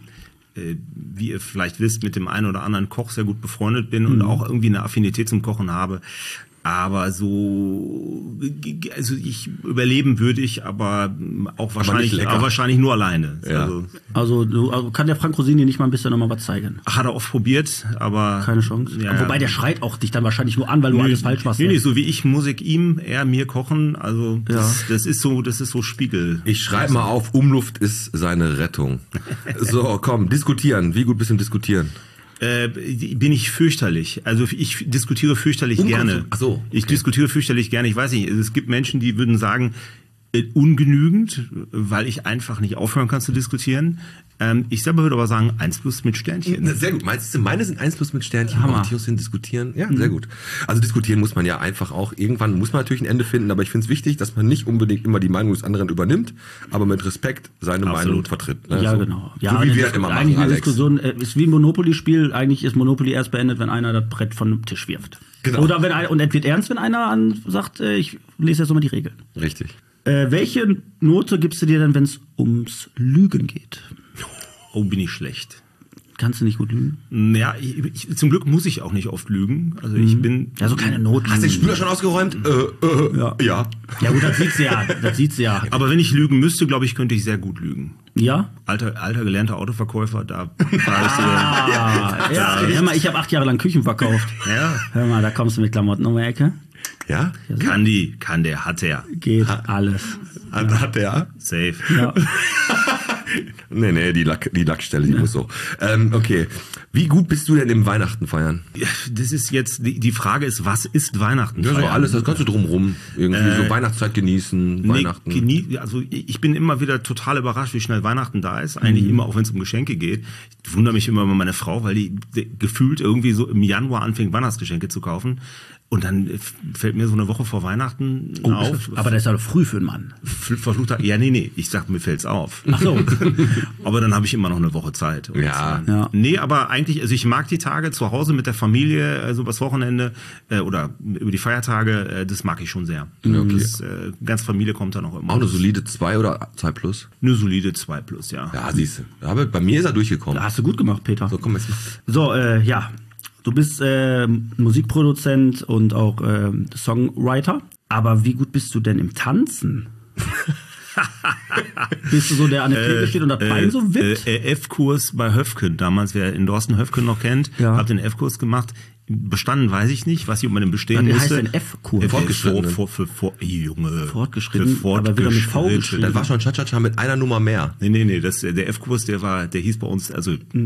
wie ihr vielleicht wisst, mit dem einen oder anderen Koch sehr gut befreundet bin und auch irgendwie eine Affinität zum Kochen habe. Aber so, also ich überleben würde ich, aber auch wahrscheinlich nur alleine. Ja. Also kann der Frank Rosini nicht mal ein bisschen nochmal was zeigen? Hat er oft probiert, aber keine Chance. Ja, wobei der schreit auch dich dann wahrscheinlich nur an, weil du alles falsch machst. Nee, so wie ich Musik ihm, er mir kochen. Also das ist so Spiegel. Ich schreibe mal auf, Umluft ist seine Rettung. So, komm, diskutieren. Wie gut bist du im Diskutieren? Bin ich fürchterlich. Also ich diskutiere fürchterlich gerne. Ach so, okay. Ich diskutiere fürchterlich gerne. Ich weiß nicht, es gibt Menschen, die würden sagen, ungenügend, weil ich einfach nicht aufhören kann zu diskutieren. Ich selber würde aber sagen, 1+ mit Sternchen. Sehr gut. Meine sind 1+ mit Sternchen. Hammer. Matthias diskutieren. Ja, sehr gut. Also diskutieren muss man ja einfach auch. Irgendwann muss man natürlich ein Ende finden, aber ich finde es wichtig, dass man nicht unbedingt immer die Meinung des anderen übernimmt, aber mit Respekt seine Meinung vertritt. Ne? Ja, so. genau. Ja, so wie wir das immer machen, eigentlich eine Alex. Diskussion ist wie ein Monopoly-Spiel. Eigentlich ist Monopoly erst beendet, wenn einer das Brett von dem Tisch wirft. Genau. Oder und es wird ernst, wenn einer sagt, ich lese jetzt nochmal die Regeln. Richtig. Welche Note gibst du dir denn, wenn es ums Lügen geht? Oh, bin ich schlecht. Kannst du nicht gut lügen? Ja, zum Glück muss ich auch nicht oft lügen. Also ich bin... Also keine Noten. Hast du den Spüler schon ausgeräumt? Ja. Ja gut, das sieht sie ja. Aber wenn ich lügen müsste, glaube ich, könnte ich sehr gut lügen. Ja? Alter gelernter Autoverkäufer, da Hör mal, ich habe 8 Jahre lang Küchen verkauft. Ja. Hör mal, da kommst du mit Klamotten um die Ecke. Ja? Kann der, hat er. Geht alles. Hat der? Safe. Ja. Nee, die Lackstelle, die muss so. Okay. Wie gut bist du denn im Weihnachten feiern? Ja, das ist jetzt, die Frage ist, was ist Weihnachten Ja, feiern? so alles, das kannst du drumrum. Irgendwie so Weihnachtszeit genießen, Weihnachten. Also ich bin immer wieder total überrascht, wie schnell Weihnachten da ist. Eigentlich immer, auch wenn es um Geschenke geht. Ich wundere mich immer über meine Frau, weil die gefühlt irgendwie so im Januar anfängt, Weihnachtsgeschenke zu kaufen. Und dann fällt mir so eine Woche vor Weihnachten auf. Aber das ist ja früh für einen Mann. Verfluchter, ja, nee, ich sag, mir fällt's auf. Ach so. Aber dann habe ich immer noch eine Woche Zeit. Und Ja. Nee, aber eigentlich, also ich mag die Tage zu Hause mit der Familie, so übers Wochenende oder über die Feiertage, das mag ich schon sehr. Okay. Das, ganz Familie kommt dann auch immer. Auch eine solide 2 oder 2+? Eine solide 2+, ja. Ja, siehst du. Aber bei mir ist er durchgekommen. Da hast du gut gemacht, Peter. So, komm jetzt mal. So, ja. Du bist Musikproduzent und auch Songwriter. Aber wie gut bist du denn im Tanzen? Bist du so, der an der Klingel steht und das Bein so wippt? F-Kurs bei Höfken, damals, wer in Dorsten Höfken noch kennt, hab den F-Kurs gemacht. Bestanden weiß ich nicht, was ich unbedingt bestehen Wie musste. heißt denn F-Kurs? Fortgeschritten. Junge. Fortgeschritten, aber wieder mit V geschrieben. Das war schon Cha-Cha-Cha mit einer Nummer mehr. Nee, der F-Kurs, der hieß bei uns, also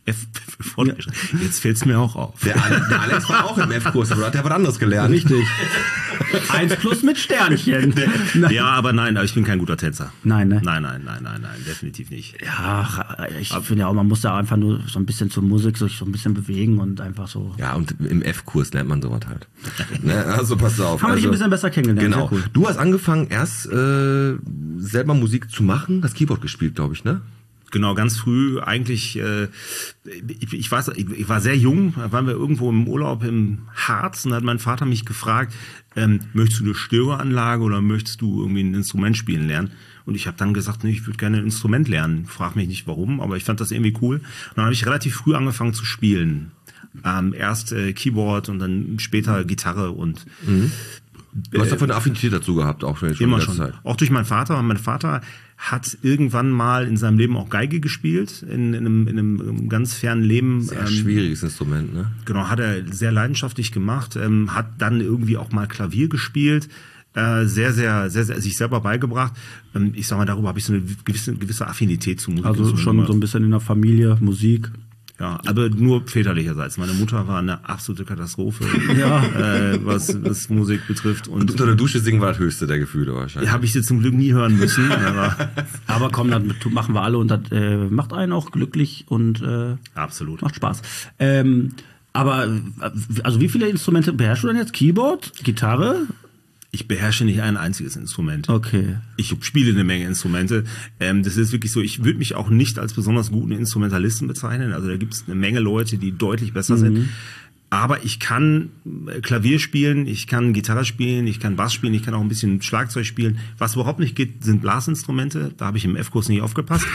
Jetzt fällt's mir auch auf. Der Alex war auch im F-Kurs, aber hat er was anderes gelernt. Richtig. 1+ mit Sternchen. Ja, aber ich bin kein guter Tänzer. Nein, ne? Nein, definitiv nicht. Ja, ich finde ja auch, man muss da einfach nur so ein bisschen zur Musik sich so ein bisschen bewegen und einfach so. Ja, und im F-Kurs lernt man sowas halt. Ne? Also pass auf. Haben wir dich ein bisschen besser kennengelernt. Genau. Cool. Du hast angefangen erst selber Musik zu machen, hast Keyboard gespielt, glaube ich, ne? Genau, ganz früh eigentlich, ich war sehr jung, da waren wir irgendwo im Urlaub im Harz und da hat mein Vater mich gefragt, möchtest du eine Stereoanlage oder möchtest du irgendwie ein Instrument spielen lernen? Und ich habe dann gesagt, nee, ich würde gerne ein Instrument lernen. Frag mich nicht warum, aber ich fand das irgendwie cool. Und dann habe ich relativ früh angefangen zu spielen. Erst Keyboard und dann später Gitarre und Du hast davon eine Affinität dazu gehabt, auch schon immer in der schon. Zeit. Auch durch meinen Vater. Mein Vater hat irgendwann mal in seinem Leben auch Geige gespielt, in einem ganz fernen Leben. Sehr schwieriges Instrument, ne? Genau, hat er sehr leidenschaftlich gemacht, hat dann irgendwie auch mal Klavier gespielt, sehr sich selber beigebracht. Ich sag mal, darüber habe ich so eine gewisse Affinität zu Musik. Also schon so ein bisschen in der Familie, Musik. Ja, aber nur väterlicherseits. Meine Mutter war eine absolute Katastrophe, was Musik betrifft. Und unter der Dusche singen war das höchste der Gefühle wahrscheinlich. Habe ich sie zum Glück nie hören müssen. Aber komm, das machen wir alle und das macht einen auch glücklich und absolut. Macht Spaß. Aber also wie viele Instrumente beherrschst du denn jetzt? Keyboard, Gitarre? Ich beherrsche nicht ein einziges Instrument. Okay. Ich spiele eine Menge Instrumente. Das ist wirklich so, ich würde mich auch nicht als besonders guten Instrumentalisten bezeichnen. Also da gibt es eine Menge Leute, die deutlich besser sind. Aber ich kann Klavier spielen, ich kann Gitarre spielen, ich kann Bass spielen, ich kann auch ein bisschen Schlagzeug spielen. Was überhaupt nicht geht, sind Blasinstrumente. Da habe ich im F-Kurs nicht aufgepasst.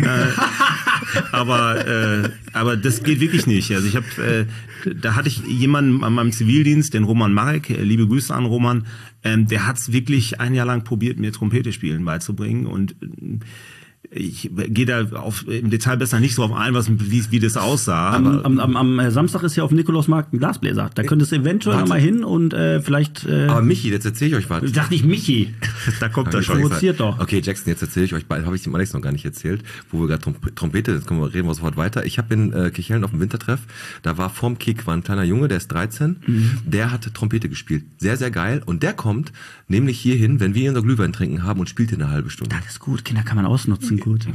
Aber das geht wirklich nicht. Also da hatte ich jemanden an meinem Zivildienst, den Roman Marek, liebe Grüße an Roman, der hat es wirklich ein Jahr lang probiert, mir Trompete spielen beizubringen und ich gehe da im Detail besser nicht so auf ein, wie das aussah. Am Samstag ist ja auf Nikolausmarkt ein Glasbläser. Da könntest du eventuell noch mal hin und vielleicht... Aber Michi, jetzt erzähle ich euch was. Ich dachte nicht Michi. Da kommt er schon. Provoziert doch. Okay, Jackson, jetzt erzähle ich euch bald, habe ich dem Alex noch gar nicht erzählt, wo wir gerade Trompete, jetzt reden wir sofort weiter. Ich habe in Kirchhellen auf dem Wintertreff, da war vorm Kick war ein kleiner Junge, der ist 13, der hat Trompete gespielt. Sehr, sehr geil. Und der kommt nämlich hierhin, wenn wir unser Glühwein trinken haben und spielt hier eine halbe Stunde. Das ist gut, Kinder kann man ausnutzen, gut.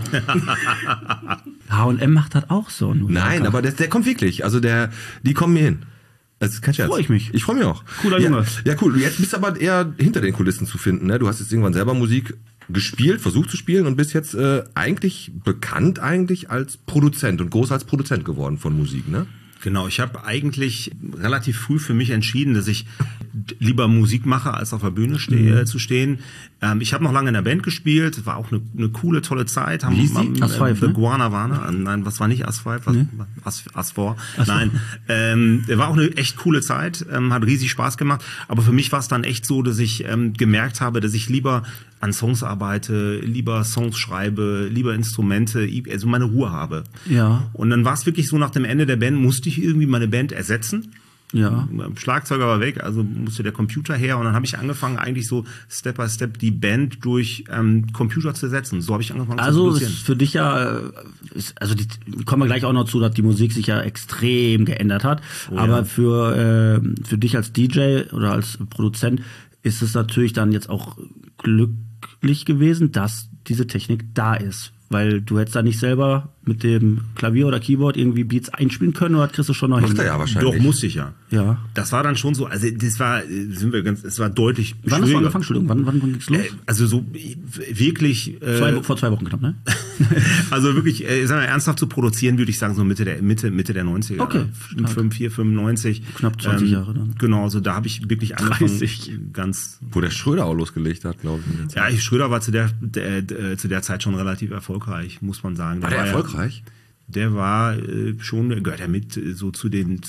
H&M macht das auch so. Nein, aber der kommt wirklich. Also die kommen mir hin. Das ist kein Scherz. Freue ich mich. Ich freue mich auch. Cooler Junge. Ja, cool. Jetzt bist du aber eher hinter den Kulissen zu finden. Ne? Du hast jetzt irgendwann selber Musik gespielt, versucht zu spielen und bist jetzt eigentlich bekannt als Produzent und groß als Produzent geworden von Musik, ne? Genau, ich habe eigentlich relativ früh für mich entschieden, dass ich lieber Musik mache, als auf der Bühne zu stehen. Ich habe noch lange in der Band gespielt, war auch eine coole, tolle Zeit. Wie hieß die? As5, ne? Guanavana. Nein, was war nicht As5? As4. Nein, war auch eine echt coole Zeit, hat riesig Spaß gemacht. Aber für mich war es dann echt so, dass ich gemerkt habe, dass ich lieber an Songs arbeite, lieber Songs schreibe, lieber Instrumente, also meine Ruhe habe. Ja. Und dann war es wirklich so, nach dem Ende der Band musste ich irgendwie meine Band ersetzen. Ja. Schlagzeuger war weg, also musste der Computer her und dann habe ich angefangen, eigentlich so Step by Step die Band durch Computer zu ersetzen. So habe ich angefangen zu produzieren. Also ist für dich ja, kommen wir gleich auch noch zu, dass die Musik sich ja extrem geändert hat. Aber für dich als DJ oder als Produzent ist es natürlich dann jetzt auch glücklich gewesen, dass diese Technik da ist. Weil du hättest da nicht selber mit dem Klavier oder Keyboard irgendwie Beats einspielen können, oder kriegst du schon noch hin? Macht er ja wahrscheinlich. Doch, musste ich ja. Ja. Das war dann schon so, also es war deutlich Wann hast du angefangen? Entschuldigung, wann ging's los? Also so wirklich... vor 2 Wochen knapp, ne? Also wirklich, sagen wir, ernsthaft zu produzieren, würde ich sagen, so Mitte der 90er. Okay. 95. Knapp 20 Jahre dann. Genau, also da habe ich wirklich angefangen. 30. Ganz... Wo der Schröder auch losgelegt hat, glaube ich. Ja, Schröder war zu der Zeit schon relativ erfolgreich, muss man sagen. War der erfolgreich? Der war schon, gehört ja mit so zu den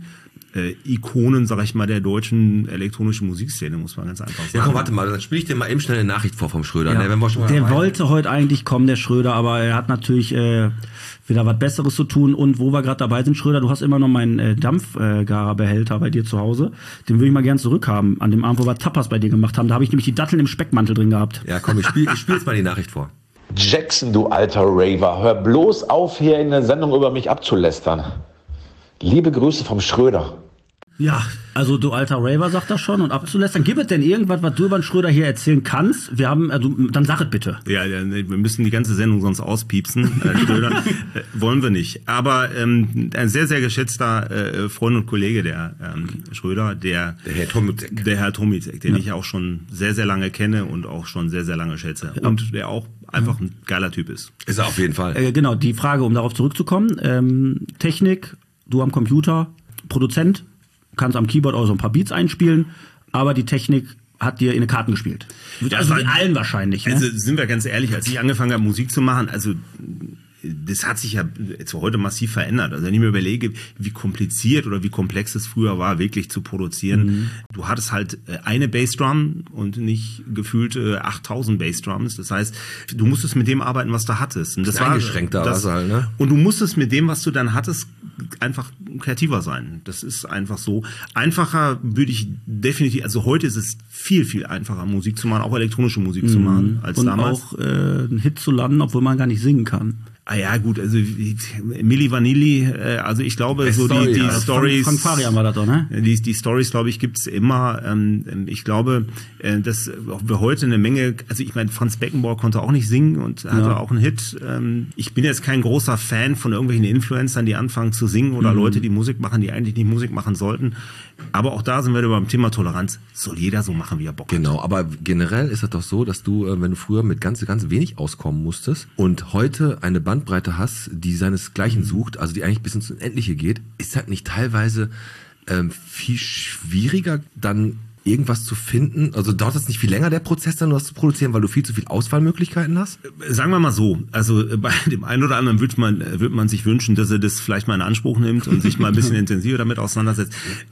Ikonen, sag ich mal, der deutschen elektronischen Musikszene, muss man ganz einfach sagen. Ja, komm, warte mal, dann spiele ich dir mal eben schnell eine Nachricht vor vom Schröder. Ja. Ne, wenn wir schon mal der wollte heute eigentlich kommen, der Schröder, aber er hat natürlich wieder was Besseres zu tun. Und wo wir gerade dabei sind, Schröder, du hast immer noch meinen Dampfgarer-Behälter bei dir zu Hause. Den würde ich mal gern zurückhaben. An dem Abend, wo wir Tapas bei dir gemacht haben, da habe ich nämlich die Datteln im Speckmantel drin gehabt. Ja, komm, ich spiel jetzt mal die Nachricht vor. Jackson, du alter Raver, hör bloß auf, hier in der Sendung über mich abzulästern. Liebe Grüße vom Schröder. Ja, also du alter Raver, sagt das schon, und abzulästern. Gibt es denn irgendwas, was du über den Schröder hier erzählen kannst? Wir haben, dann sag es bitte. Ja, wir müssen die ganze Sendung sonst auspiepsen. Schröder wollen wir nicht. Aber ein sehr, sehr geschätzter Freund und Kollege, der Schröder, der Herr Tomizek, den ich auch schon sehr, sehr lange kenne und auch schon sehr, sehr lange schätze. Und der auch einfach ein geiler Typ ist. Ist er auf jeden Fall. Genau, die Frage, um darauf zurückzukommen. Technik, du am Computer, Produzent, kannst am Keyboard auch so ein paar Beats einspielen, aber die Technik hat dir in die Karten gespielt. Also wie allen wahrscheinlich. Ne? Also sind wir ganz ehrlich, als ich angefangen habe, Musik zu machen, also das hat sich ja zu heute massiv verändert. Also wenn ich mir überlege, wie kompliziert oder wie komplex es früher war, wirklich zu produzieren. Du hattest halt eine Bassdrum und nicht gefühlt 8000 Bassdrums. Das heißt, du musstest mit dem arbeiten, was du hattest. Und das war eingeschränkter das, halt, ne? Und du musstest mit dem, was du dann hattest, einfach kreativer sein. Das ist einfach so. Einfacher würde ich definitiv, also heute ist es viel, viel einfacher, Musik zu machen, auch elektronische Musik zu machen, als und damals. Und auch einen Hit zu landen, obwohl man gar nicht singen kann. Ah ja, gut, also Milli Vanilli, also ich glaube, so die Stories. Frank Farian war das doch, ne? Die Stories, glaube ich, gibt's immer. Ich glaube, dass wir heute eine Menge, also ich meine, Franz Beckenbauer konnte auch nicht singen und hatte auch einen Hit. Ich bin jetzt kein großer Fan von irgendwelchen Influencern, die anfangen zu singen oder Leute, die Musik machen, die eigentlich nicht Musik machen sollten. Aber auch da sind wir beim Thema Toleranz. Soll jeder so machen, wie er Bock hat. Genau, aber generell ist das doch so, dass du, wenn du früher mit ganz wenig auskommen musstest und heute eine Bandbreite hast, die seinesgleichen sucht, also die eigentlich bis ins Unendliche geht, ist das nicht teilweise viel schwieriger, dann irgendwas zu finden? Also dauert das nicht viel länger, der Prozess dann, was zu produzieren, weil du viel zu viel Auswahlmöglichkeiten hast? Sagen wir mal so, also bei dem einen oder anderen würde man sich wünschen, dass er das vielleicht mal in Anspruch nimmt und sich mal ein bisschen intensiver damit auseinandersetzt.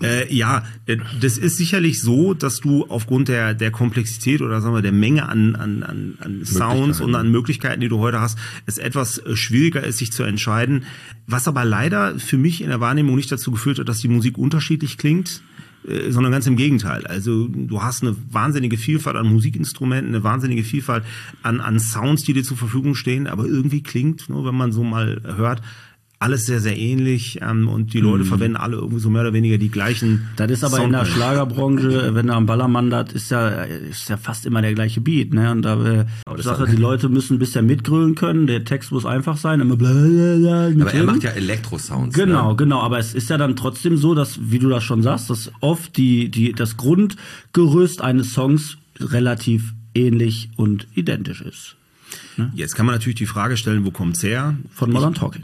Das ist sicherlich so, dass du aufgrund der Komplexität oder sagen wir der Menge an Sounds und an Möglichkeiten, die du heute hast, es etwas schwieriger ist, sich zu entscheiden. Was aber leider für mich in der Wahrnehmung nicht dazu geführt hat, dass die Musik unterschiedlich klingt, sondern ganz im Gegenteil. Also du hast eine wahnsinnige Vielfalt an Musikinstrumenten, eine wahnsinnige Vielfalt an Sounds, die dir zur Verfügung stehen, aber irgendwie klingt, nur wenn man so mal hört, alles sehr, sehr ähnlich und die Leute verwenden alle irgendwie so mehr oder weniger die gleichen. Das ist aber in der Schlagerbranche, wenn du am Ballermann das ist ja fast immer der gleiche Beat, ne? Und da Sache, die Leute müssen bisher mitgrölen können, der Text muss einfach sein, immer blablabla. Aber er macht ja Elektrosounds. Genau, ne? Genau, aber es ist ja dann trotzdem so, dass, wie du das schon sagst, dass oft das Grundgerüst eines Songs relativ ähnlich und identisch ist. Ne? Jetzt kann man natürlich die Frage stellen, wo kommt's her? Von Modern Talking.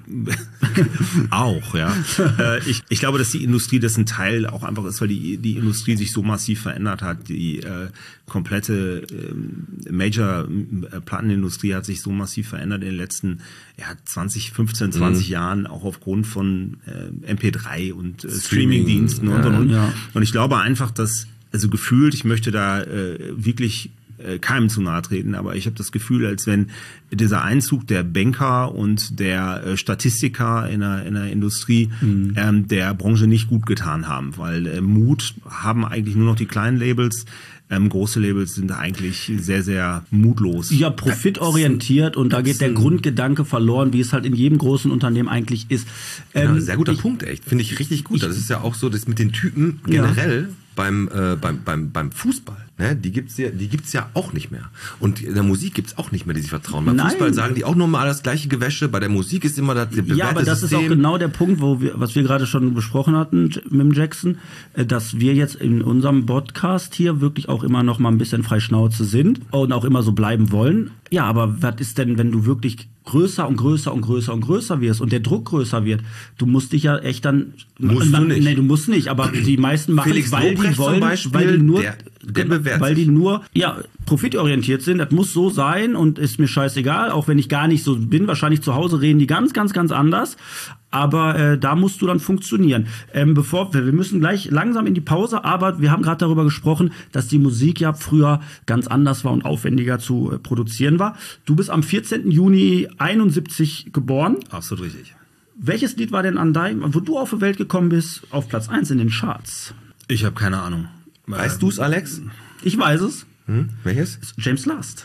Auch, ja. Ich glaube, dass die Industrie das ein Teil auch einfach ist, weil die Industrie sich so massiv verändert hat. Die komplette Major-Plattenindustrie hat sich so massiv verändert in den letzten 20 Jahren, auch aufgrund von MP3 und Streaming-Diensten und. Ja. Und ich glaube einfach, dass, also gefühlt, ich möchte da wirklich keinem zu nahe treten, aber ich habe das Gefühl, als wenn dieser Einzug der Banker und der Statistiker in der Industrie der Branche nicht gut getan haben, weil Mut haben eigentlich nur noch die kleinen Labels. Große Labels sind eigentlich sehr, sehr mutlos. Ja, profitorientiert und da geht der Grundgedanke verloren, wie es halt in jedem großen Unternehmen eigentlich ist. Genau, sehr guter Punkt, echt. Finde ich richtig gut. Das ist ja auch so, dass mit den Typen generell beim Fußball, ne, die gibt's ja auch nicht mehr. Und in der Musik gibt's auch nicht mehr, die sich vertrauen. Beim Fußball sagen die auch nur mal das gleiche Gewäsche. Bei der Musik ist immer das bewährte Ja, aber das System. ist auch genau der Punkt, was wir gerade schon besprochen hatten mit dem Jackson, dass wir jetzt in unserem Podcast hier wirklich auch immer noch mal ein bisschen frei Schnauze sind und auch immer so bleiben wollen. Ja, aber was ist denn, wenn du wirklich größer und größer und größer und größer wirst und der Druck größer wird? Du musst dich ja echt dann... Musst du nicht. Nee, du musst nicht, aber die meisten machen es, weil die wollen, Beispiel, weil die nur profitorientiert sind. Das muss so sein und ist mir scheißegal, auch wenn ich gar nicht so bin. Wahrscheinlich zu Hause reden die ganz, ganz, ganz anders. Aber da musst du dann funktionieren. Wir müssen gleich langsam in die Pause, aber wir haben gerade darüber gesprochen, dass die Musik ja früher ganz anders war und aufwendiger zu produzieren war. Du bist am 14. Juni 71 geboren. Absolut richtig. Welches Lied war denn an wo du auf die Welt gekommen bist, auf Platz 1 in den Charts? Ich habe keine Ahnung. Weißt du's, Alex? Ich weiß es. Welches? James Last.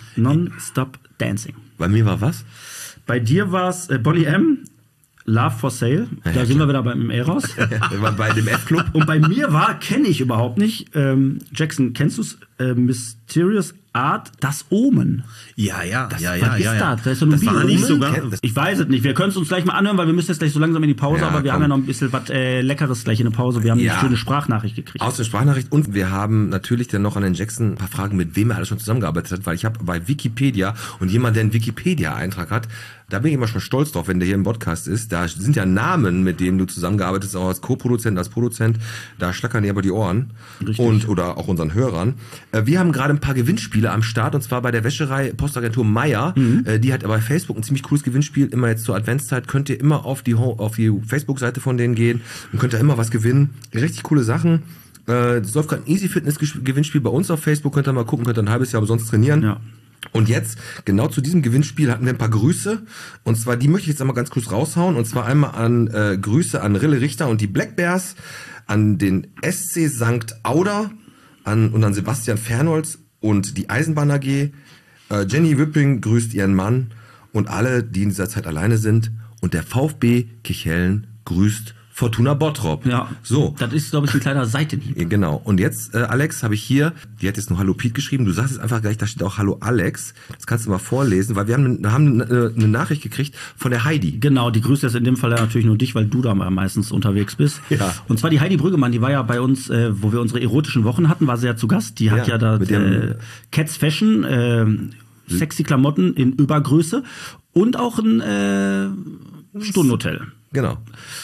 Non-Stop Dancing. Bei mir war was? Bei dir war es Boney M., Love for Sale. Da sind wir wieder beim Eros. Bei dem F-Club. Und bei mir kenne ich überhaupt nicht. Jackson, kennst du es? Mysterious Art, das Omen. Ja. Das ist so ein das war nicht sogar. Ich weiß es nicht. Wir können es uns gleich mal anhören, weil wir müssen jetzt gleich so langsam in die Pause, aber wir haben ja noch ein bisschen was Leckeres gleich in der Pause. Wir haben eine schöne Sprachnachricht gekriegt. Aus der Sprachnachricht, und wir haben natürlich dann noch an den Jackson ein paar Fragen, mit wem er alles schon zusammengearbeitet hat, weil ich habe bei Wikipedia, und jemand, der einen Wikipedia-Eintrag hat, da bin ich immer schon stolz drauf, wenn der hier im Podcast ist. Da sind ja Namen, mit denen du zusammengearbeitet hast, auch als Co-Produzent, als Produzent. Da schlackern dir aber die Ohren. Richtig. Oder auch unseren Hörern. Wir haben gerade ein paar Gewinnspiele am Start, und zwar bei der Wäscherei Postagentur Meier. Die hat bei Facebook ein ziemlich cooles Gewinnspiel. Immer jetzt zur Adventszeit könnt ihr immer auf die Facebook-Seite von denen gehen und könnt da immer was gewinnen. Richtig coole Sachen. Es läuft gerade ein Easy Fitness Gewinnspiel bei uns auf Facebook. Könnt ihr mal gucken, könnt ihr ein halbes Jahr umsonst trainieren. Ja. Und jetzt, genau zu diesem Gewinnspiel hatten wir ein paar Grüße. Und zwar, die möchte ich jetzt einmal ganz kurz raushauen. Und zwar einmal an Grüße an Rille Richter und die Black Bears, an den SC St. Auder, und an Sebastian Fernholz und die Eisenbahn AG. Jenny Wipping grüßt ihren Mann und alle, die in dieser Zeit alleine sind. Und der VfB Kichellen grüßt Fortuna Bottrop. Ja, so. Das ist, glaube ich, ein kleiner Seitenhieb. Genau. Und jetzt, Alex, habe ich hier, die hat jetzt nur Hallo Piet geschrieben. Du sagst jetzt einfach gleich, da steht auch Hallo Alex. Das kannst du mal vorlesen, weil wir haben eine Nachricht gekriegt von der Heidi. Genau, die grüßt jetzt in dem Fall natürlich nur dich, weil du da meistens unterwegs bist. Ja. Und zwar die Heidi Brüggemann, die war ja bei uns, wo wir unsere erotischen Wochen hatten, war sie ja zu Gast. Die hat ja da Cats Fashion, sexy Klamotten in Übergröße und auch ein Stundenhotel. Genau.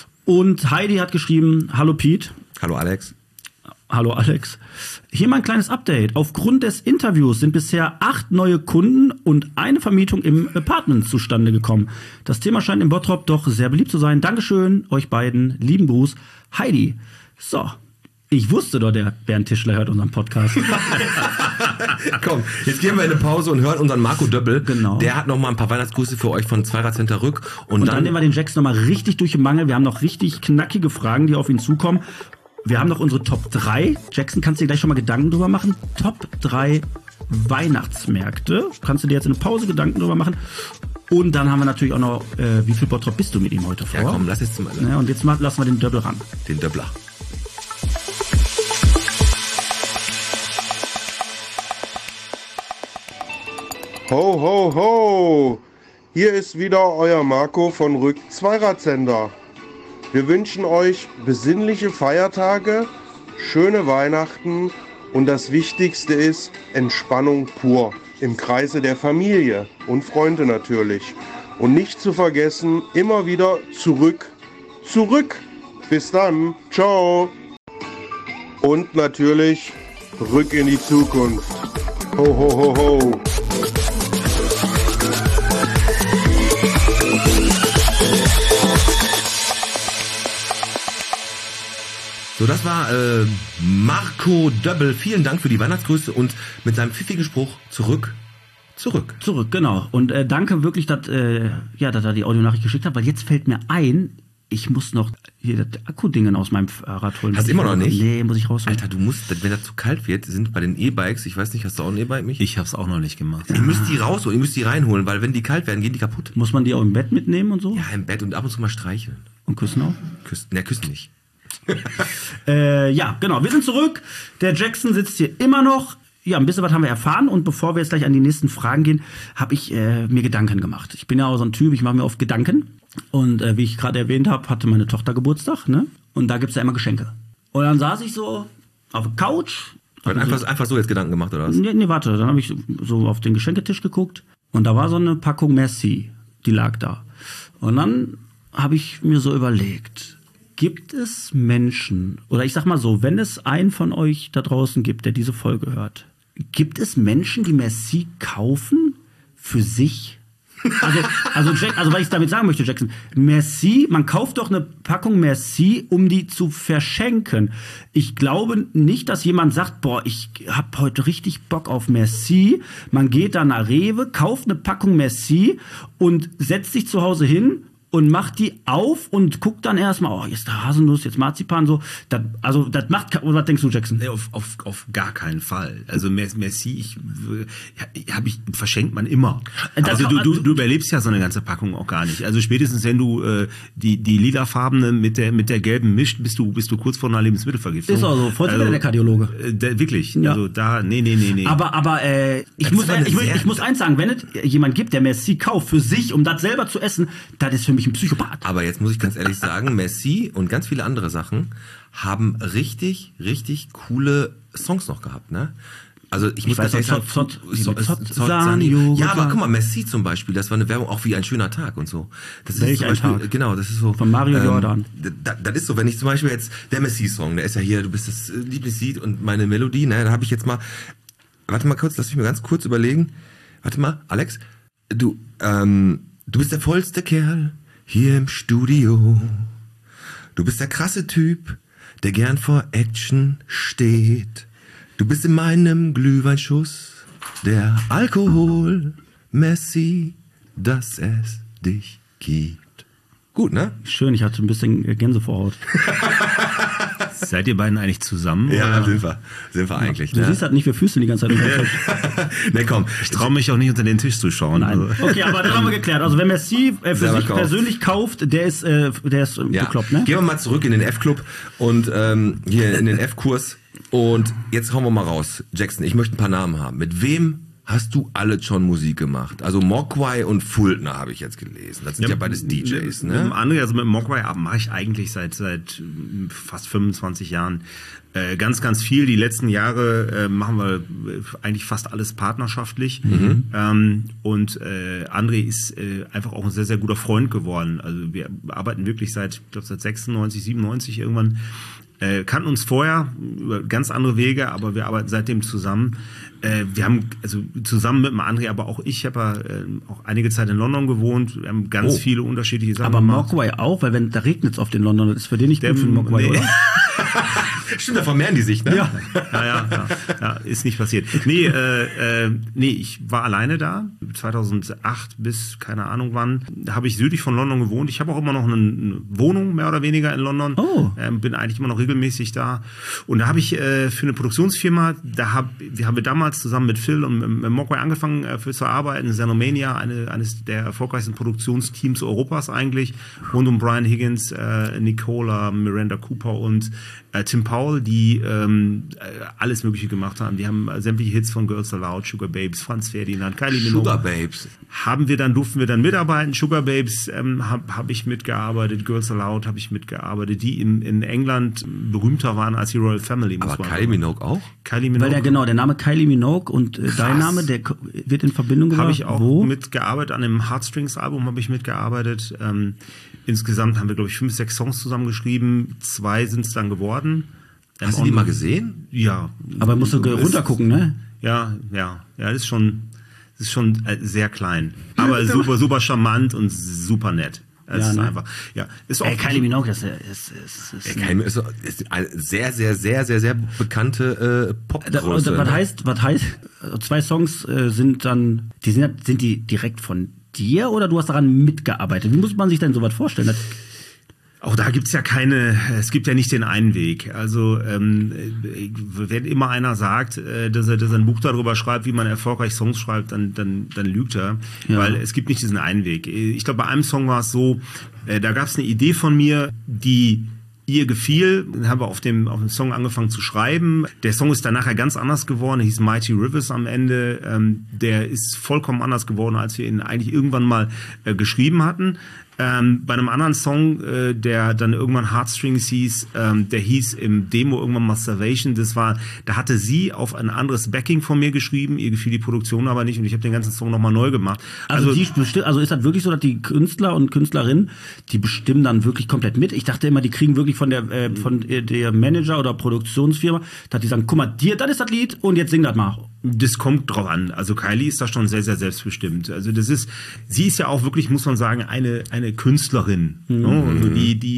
Und Heidi hat geschrieben, hallo Piet. Hallo Alex. Hallo Alex. Hier mal ein kleines Update. Aufgrund des Interviews sind bisher 8 neue Kunden und eine Vermietung im Apartment zustande gekommen. Das Thema scheint im Bottrop doch sehr beliebt zu sein. Dankeschön, euch beiden. Lieben Gruß, Heidi. So, ich wusste doch, der Bernd Tischler hört unseren Podcast. Komm, jetzt gehen wir in eine Pause und hören unseren Marco Döppel. Genau. Der hat noch mal ein paar Weihnachtsgrüße für euch von Zweirad-Center Rück. Und dann nehmen wir den Jackson noch mal richtig durch den Mangel. Wir haben noch richtig knackige Fragen, die auf ihn zukommen. Wir haben noch unsere Top 3. Jackson, kannst du dir gleich schon mal Gedanken drüber machen? Top 3 Weihnachtsmärkte. Kannst du dir jetzt in der Pause Gedanken drüber machen? Und dann haben wir natürlich auch noch, wie viel Bottrop bist du mit ihm heute vor? Ja komm, lass jetzt mal. Ja, und jetzt lassen wir den Döppel ran. Den Döppler. Ho, ho, ho! Hier ist wieder euer Marco von Rück Zweiradsender. Wir wünschen euch besinnliche Feiertage, schöne Weihnachten und das Wichtigste ist Entspannung pur im Kreise der Familie und Freunde natürlich. Und nicht zu vergessen, immer wieder zurück. Bis dann. Ciao. Und natürlich Rück in die Zukunft. Ho, ho, ho, ho. So, das war Marco Döppel. Vielen Dank für die Weihnachtsgrüße und mit seinem pfiffigen Spruch zurück, genau. Und danke wirklich, dass er die Audionachricht geschickt hat, weil jetzt fällt mir ein, ich muss noch hier das Akkudingen aus meinem Fahrrad holen. Hast du immer noch nicht? Nee, muss ich rausholen. Alter, du musst, wenn das zu kalt wird, sind bei den E-Bikes, ich weiß nicht, hast du auch ein E-Bike, mich? Ich hab's auch noch nicht gemacht. Ihr müsst die rausholen, ihr müsst die reinholen, weil wenn die kalt werden, gehen die kaputt. Muss man die auch im Bett mitnehmen und so? Ja, im Bett und ab und zu mal streicheln. Und küssen auch? Küssen nicht. Ja, genau. Wir sind zurück. Der Jackson sitzt hier immer noch. Ja, ein bisschen was haben wir erfahren. Und bevor wir jetzt gleich an die nächsten Fragen gehen, habe ich mir Gedanken gemacht. Ich bin ja auch so ein Typ, ich mache mir oft Gedanken. Und wie ich gerade erwähnt habe, hatte meine Tochter Geburtstag. Ne? Und da gibt's ja immer Geschenke. Und dann saß ich so auf der Couch. Einfach so jetzt Gedanken gemacht, oder was? Nee, warte. Dann habe ich so auf den Geschenketisch geguckt. Und da war so eine Packung Merci. Die lag da. Und dann habe ich mir so überlegt, gibt es Menschen, oder ich sag mal so, wenn es einen von euch da draußen gibt, der diese Folge hört, gibt es Menschen, die Merci kaufen für sich? Also was ich damit sagen möchte, Jackson, Merci, man kauft doch eine Packung Merci, um die zu verschenken. Ich glaube nicht, dass jemand sagt, boah, ich hab heute richtig Bock auf Merci. Man geht da nach Rewe, kauft eine Packung Merci und setzt sich zu Hause hin und macht die auf und guckt dann erstmal, oh, jetzt da Haselnuss, jetzt Marzipan, so. Das macht, oder was denkst du, Jackson? Auf gar keinen Fall. Also Merci, verschenkt man immer. Also du überlebst ja so eine ganze Packung auch gar nicht. Also spätestens wenn du die lilafarbene mit der gelben mischt, bist du kurz vor einer Lebensmittelvergiftung. Ist auch so, freut sich der Kardiologe. Wirklich. Ja. Also da, nee. Aber ich muss eins sagen, wenn es jemand gibt, der Merci kauft für sich, um das selber zu essen, das ist für mich ein Psychopath. Aber jetzt muss ich ganz ehrlich sagen, Merci und ganz viele andere Sachen haben richtig, richtig coole Songs noch gehabt, ne? Also ich muss ganz ehrlich sagen, ja, aber guck mal, Merci zum Beispiel, das war eine Werbung auch wie ein schöner Tag und so. Das ist zum Beispiel, genau, das ist so. Von Mario Jordan. Das ist so, wenn ich zum Beispiel jetzt, der Merci-Song, der ist ja hier, du bist das Lieblingslied und meine Melodie, ne, da habe ich jetzt mal, warte mal kurz, lass mich mal ganz kurz überlegen. Warte mal, Alex, du bist der vollste Kerl hier im Studio. Du bist der krasse Typ, der gern vor Action steht. Du bist in meinem Glühweinschuss der Alkohol. Merci, dass es dich gibt. Gut, ne? Schön, ich hatte ein bisschen Gänsevorhaut. Seid ihr beiden eigentlich zusammen? Ja, oder? sind wir eigentlich. Du siehst halt nicht, wir füßen die ganze Zeit unter den Tisch. Ne, komm. Ich traue mich auch nicht unter den Tisch zu schauen. Nein. Also. Okay, aber das haben wir geklärt. Also wenn Merci für sich persönlich kauft, der ist bekloppt, ne? Gehen wir mal zurück in den F-Club und hier in den F-Kurs. Und jetzt hauen wir mal raus. Jackson, ich möchte ein paar Namen haben. Mit wem hast du alle schon Musik gemacht? Also Mogwai und Fultner habe ich jetzt gelesen. Das sind ja beides DJs, ne? Mit André, also mit Mogwai mache ich eigentlich seit fast 25 Jahren ganz, ganz viel. Die letzten Jahre machen wir eigentlich fast alles partnerschaftlich. Und André ist einfach auch ein sehr, sehr guter Freund geworden. Also wir arbeiten wirklich seit 96, 97 irgendwann. Kannten uns vorher über ganz andere Wege, aber wir arbeiten seitdem zusammen. Wir haben also zusammen mit dem André, aber auch ich habe ja auch einige Zeit in London gewohnt. Wir haben ganz viele unterschiedliche Sachen aber gemacht. Mogwai auch, weil wenn da regnet es oft in London, das ist für den nicht gut für den Mogwai, oder? Stimmt, da vermehren die sich, ne? Ja, ist nicht passiert. Nee, ich war alleine da, 2008 bis keine Ahnung wann. Da habe ich südlich von London gewohnt. Ich habe auch immer noch eine Wohnung, mehr oder weniger in London. Bin eigentlich immer noch regelmäßig da. Und da habe ich für eine Produktionsfirma, haben wir damals zusammen mit Phil und mit Mogwai angefangen für zu arbeiten. Xenomania, eines der erfolgreichsten Produktionsteams Europas eigentlich, rund um Brian Higgins, Nicola, Miranda Cooper und Tim Powell, die alles Mögliche gemacht haben. Die haben sämtliche Hits von Girls Aloud, Sugar Babes, Franz Ferdinand, Kylie Minogue. Sugar Babes. Durften wir dann mitarbeiten. Sugar Babes habe ich mitgearbeitet, Girls Aloud habe ich mitgearbeitet, die in England berühmter waren als die Royal Family. Aber Kylie Minogue auch? Kylie Minogue. Weil der Name Kylie Minogue und dein Name, der wird in Verbindung gebracht. Habe ich auch mitgearbeitet, an dem Heartstrings-Album habe ich mitgearbeitet. Insgesamt haben wir, glaube ich, 5, 6 Songs zusammengeschrieben. 2 sind es dann geworden. Hast du die mal gesehen? Ja. Aber musst du runtergucken, ne? Ja, das ist schon sehr klein. Aber super charmant und super nett. Es ist einfach, ist auch. Kylie Minogue ist Kylie ist eine sehr, sehr, sehr, sehr, sehr bekannte Popgröße. Was heißt, 2 Songs sind die direkt von dir oder du hast daran mitgearbeitet? Wie muss man sich denn sowas vorstellen? Auch da gibt's ja es gibt ja nicht den einen Weg. Also wenn immer einer sagt, dass er ein Buch darüber schreibt, wie man erfolgreich Songs schreibt, dann lügt er. Ja. Weil es gibt nicht diesen einen Weg. Ich glaube, bei einem Song war es so, da gab's eine Idee von mir, die ihr gefiel, dann haben wir auf dem Song angefangen zu schreiben. Der Song ist dann nachher ganz anders geworden, der hieß Mighty Rivers am Ende. Der ist vollkommen anders geworden, als wir ihn eigentlich irgendwann mal geschrieben hatten. Bei einem anderen Song, der dann irgendwann Heartstrings hieß, der hieß im Demo irgendwann mal Salvation. Da hatte sie auf ein anderes Backing von mir geschrieben. Ihr gefiel die Produktion aber nicht und ich habe den ganzen Song nochmal neu gemacht. Also ist das wirklich so, dass die Künstler und Künstlerinnen, die bestimmen dann wirklich komplett mit? Ich dachte immer, die kriegen wirklich von der Manager oder Produktionsfirma, dass die sagen, guck mal, das ist das Lied und jetzt sing das mal. Das kommt drauf an. Also Kylie ist da schon sehr, sehr selbstbestimmt. Also sie ist ja auch wirklich, muss man sagen, eine Künstlerin. Ne? Also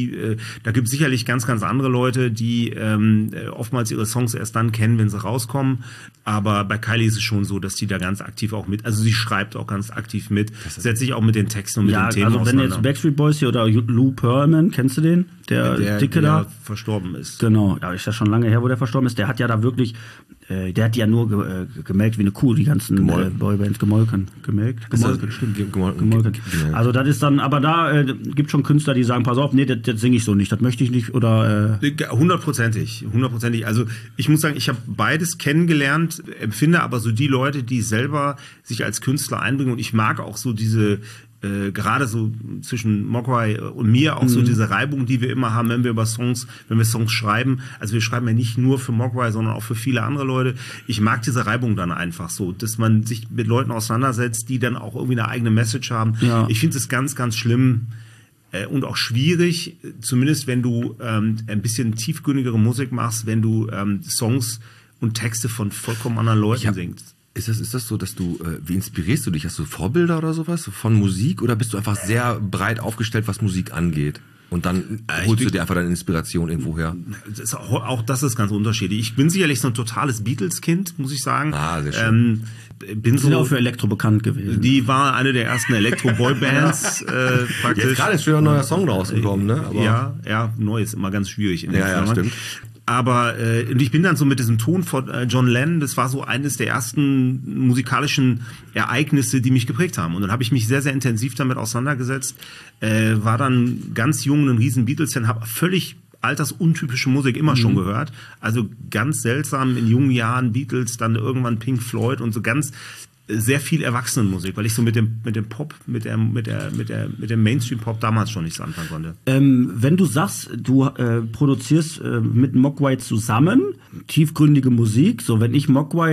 da gibt es sicherlich ganz, ganz andere Leute, die oftmals ihre Songs erst dann kennen, wenn sie rauskommen. Aber bei Kylie ist es schon so, dass die da ganz aktiv auch mit, also sie schreibt auch ganz aktiv mit, setzt sich auch mit den Texten und mit den Themen also wenn auseinander. jetzt Backstreet Boys hier oder Lou Pearlman, kennst du den? Der Dicke da? Verstorben ist. Genau, ja, ist ja schon lange her, wo der verstorben ist. Der hat ja da wirklich, der hat ja nur gemelkt wie eine Kuh, die ganzen Boybands gemolken. Gemelkt, stimmt. Gemolken. Also das ist dann, aber da gibt schon Künstler, die sagen, pass auf, nee, das singe ich so nicht, das möchte ich nicht, oder... Hundertprozentig. Also ich muss sagen, ich habe beides kennengelernt, empfinde aber so die Leute, die selber sich als Künstler einbringen, und ich mag auch so diese gerade so zwischen Mogwai und mir auch so diese Reibung, die wir immer haben, wenn wir Songs schreiben. Also wir schreiben ja nicht nur für Mogwai, sondern auch für viele andere Leute. Ich mag diese Reibung dann einfach so, dass man sich mit Leuten auseinandersetzt, die dann auch irgendwie eine eigene Message haben. Ja. Ich finde es ganz, ganz schlimm und auch schwierig, zumindest wenn du ein bisschen tiefgründigere Musik machst, wenn du Songs und Texte von vollkommen anderen Leuten singst. Ist das so, dass du, wie inspirierst du dich? Hast du Vorbilder oder sowas von Musik, oder bist du einfach sehr breit aufgestellt, was Musik angeht? Und dann holst du dir einfach deine Inspiration irgendwo her? Auch das ist ganz unterschiedlich. Ich bin sicherlich so ein totales Beatles-Kind, muss ich sagen. Ah, sehr schön. Die sind auch für Elektro bekannt gewesen. Die war eine der ersten Elektro-Boy-Bands praktisch. Jetzt gerade ist schon ein neuer Song rausgekommen, ne? Aber ja, neu ist immer ganz schwierig. Ja, stimmt. Aber und ich bin dann so mit diesem Ton von John Lennon, das war so eines der ersten musikalischen Ereignisse, die mich geprägt haben. Und dann habe ich mich sehr, sehr intensiv damit auseinandergesetzt, war dann ganz jung ein riesen Beatles-Fan, habe völlig altersuntypische Musik immer schon gehört. Also ganz seltsam in jungen Jahren Beatles, dann irgendwann Pink Floyd und so ganz sehr viel Erwachsenenmusik, weil ich so mit dem Pop, mit dem Mainstream-Pop damals schon nichts anfangen konnte. Wenn du sagst, du produzierst mit Mogwai zusammen tiefgründige Musik, so wenn ich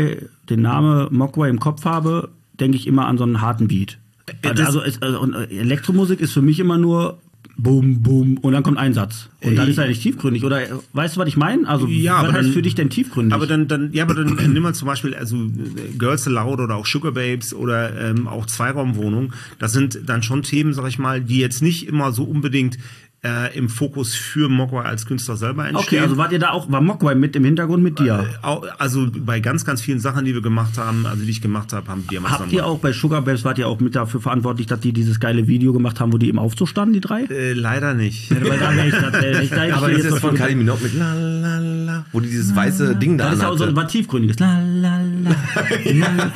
den Namen Mogwai im Kopf habe, denke ich immer an so einen harten Beat. Also Elektromusik ist für mich immer nur Boom, boom, und dann kommt ein Satz. Und dann ist er nicht tiefgründig. Oder weißt du, was ich meine? Also, was heißt für dich denn tiefgründig? Aber dann nimm mal zum Beispiel, also Girls Aloud oder auch Sugar Babes oder auch Zweiraumwohnung. Das sind dann schon Themen, sag ich mal, die jetzt nicht immer so unbedingt im Fokus für Mogwai als Künstler selber entstehen. Okay, also war Mogwai mit im Hintergrund mit dir? Also bei ganz, ganz vielen Sachen, die wir gemacht haben, also die ich gemacht habe, haben wir Habt ihr auch bei Sugar Babes, wart ihr auch mit dafür verantwortlich, dass die dieses geile Video gemacht haben, wo die im Aufzug standen, die drei? Leider nicht. Aber ist das von Kylie Minogue mit La La La, wo die dieses weiße Ding da anhatte? Das ist ja auch so ein tiefgründiges La La La.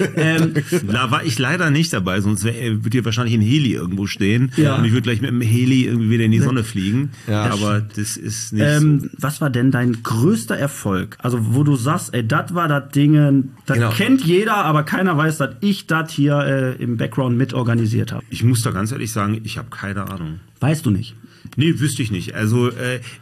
Da war ich leider nicht dabei, sonst würde hier wahrscheinlich ein Heli irgendwo stehen und ich würde gleich mit dem Heli irgendwie wieder in die Sonne fliegen. Ja, aber das ist nicht so. Was war denn dein größter Erfolg? Also wo du sagst, ey, das war das Ding, das kennt jeder, aber keiner weiß, dass ich das hier im Background mit organisiert habe. Ich muss da ganz ehrlich sagen, ich habe keine Ahnung. Weißt du nicht? Nee, wüsste ich nicht. Also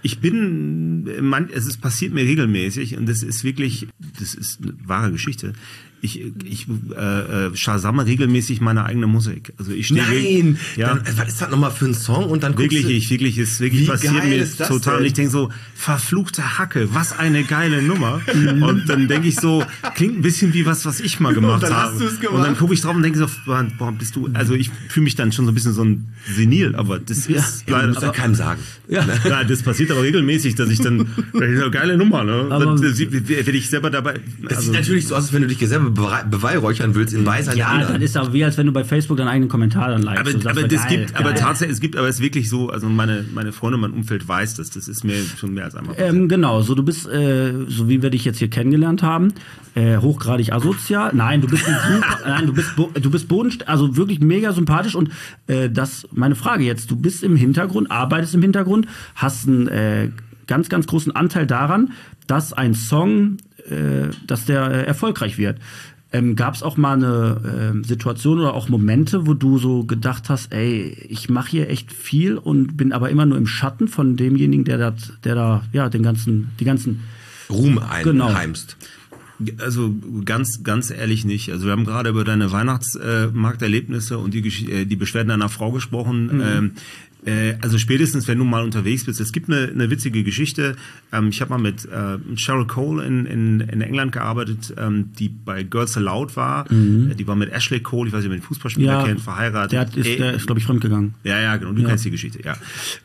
es passiert mir regelmäßig und das ist eine wahre Geschichte. Ich schasamme regelmäßig meine eigene Musik. Also ich stehe. Nein! Dann, was ist das nochmal für ein Song? Und dann wirklich passiert mir total. Und ich denke so, verfluchte Hacke, was eine geile Nummer. Und dann denke ich so, klingt ein bisschen wie was ich mal gemacht habe. Hast du's gemacht? Und dann gucke ich drauf und denke so, warum bist du, also ich fühle mich dann schon so ein bisschen so ein Senil, aber das ist leider. Das keinem sagen. Ja, das passiert aber regelmäßig, dass ich dann, eine geile Nummer, ne? Werde ich selber dabei. Es sieht natürlich so aus, als wenn du dich selber beweihräuchern willst in Weisheit. Ja, das ist auch wie, als wenn du bei Facebook deinen eigenen Kommentar dann likest. Aber es ist wirklich so, also meine Freunde, mein Umfeld weiß das. Das ist mir schon mehr als einmal passiert. Genau, so du bist, so wie wir dich jetzt hier kennengelernt haben, hochgradig asozial. Nein, du bist du bist bodenständig, also wirklich mega sympathisch und meine Frage jetzt, du bist im Hintergrund, arbeitest im Hintergrund, hast einen ganz, ganz großen Anteil daran, dass ein Song dass der erfolgreich wird. Gab es auch mal eine Situation oder auch Momente, wo du so gedacht hast, ey, ich mache hier echt viel und bin aber immer nur im Schatten von demjenigen, der da die ganzen Ruhm einheimst? Also ganz, ganz ehrlich nicht. Also wir haben gerade über deine Weihnachtsmarkterlebnisse und die Beschwerden deiner Frau gesprochen. Also spätestens, wenn du mal unterwegs bist. Es gibt eine witzige Geschichte. Ich habe mal mit Cheryl Cole in England gearbeitet, die bei Girls Aloud war. Die war mit Ashley Cole, ich weiß nicht, ob ihr den Fußballspieler kennt, verheiratet. Der ist, glaube ich, fremdgegangen. Ja, genau. Du kennst die Geschichte, ja.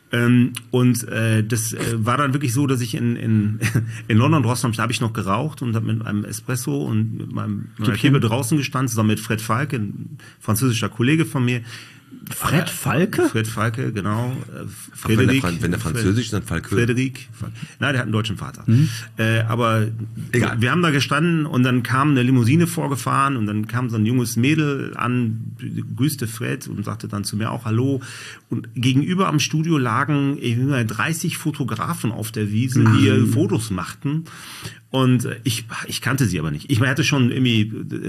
Das war dann wirklich so, dass ich in London draußen habe ich noch geraucht und habe mit einem Espresso und mit meiner Kippe draußen gestanden, zusammen mit Fred Falke, ein französischer Kollege von mir. Fred Falke? Fred Falke, genau. Frederik. Wenn der Französisch ist, dann Falke. Frederik. Nein, der hat einen deutschen Vater. Aber egal. Wir haben da gestanden und dann kam eine Limousine vorgefahren und dann kam so ein junges Mädel an, grüßte Fred und sagte dann zu mir auch Hallo. Und gegenüber am Studio lagen 30 Fotografen auf der Wiese, die Fotos machten. Und ich kannte sie aber nicht. Ich hatte schon irgendwie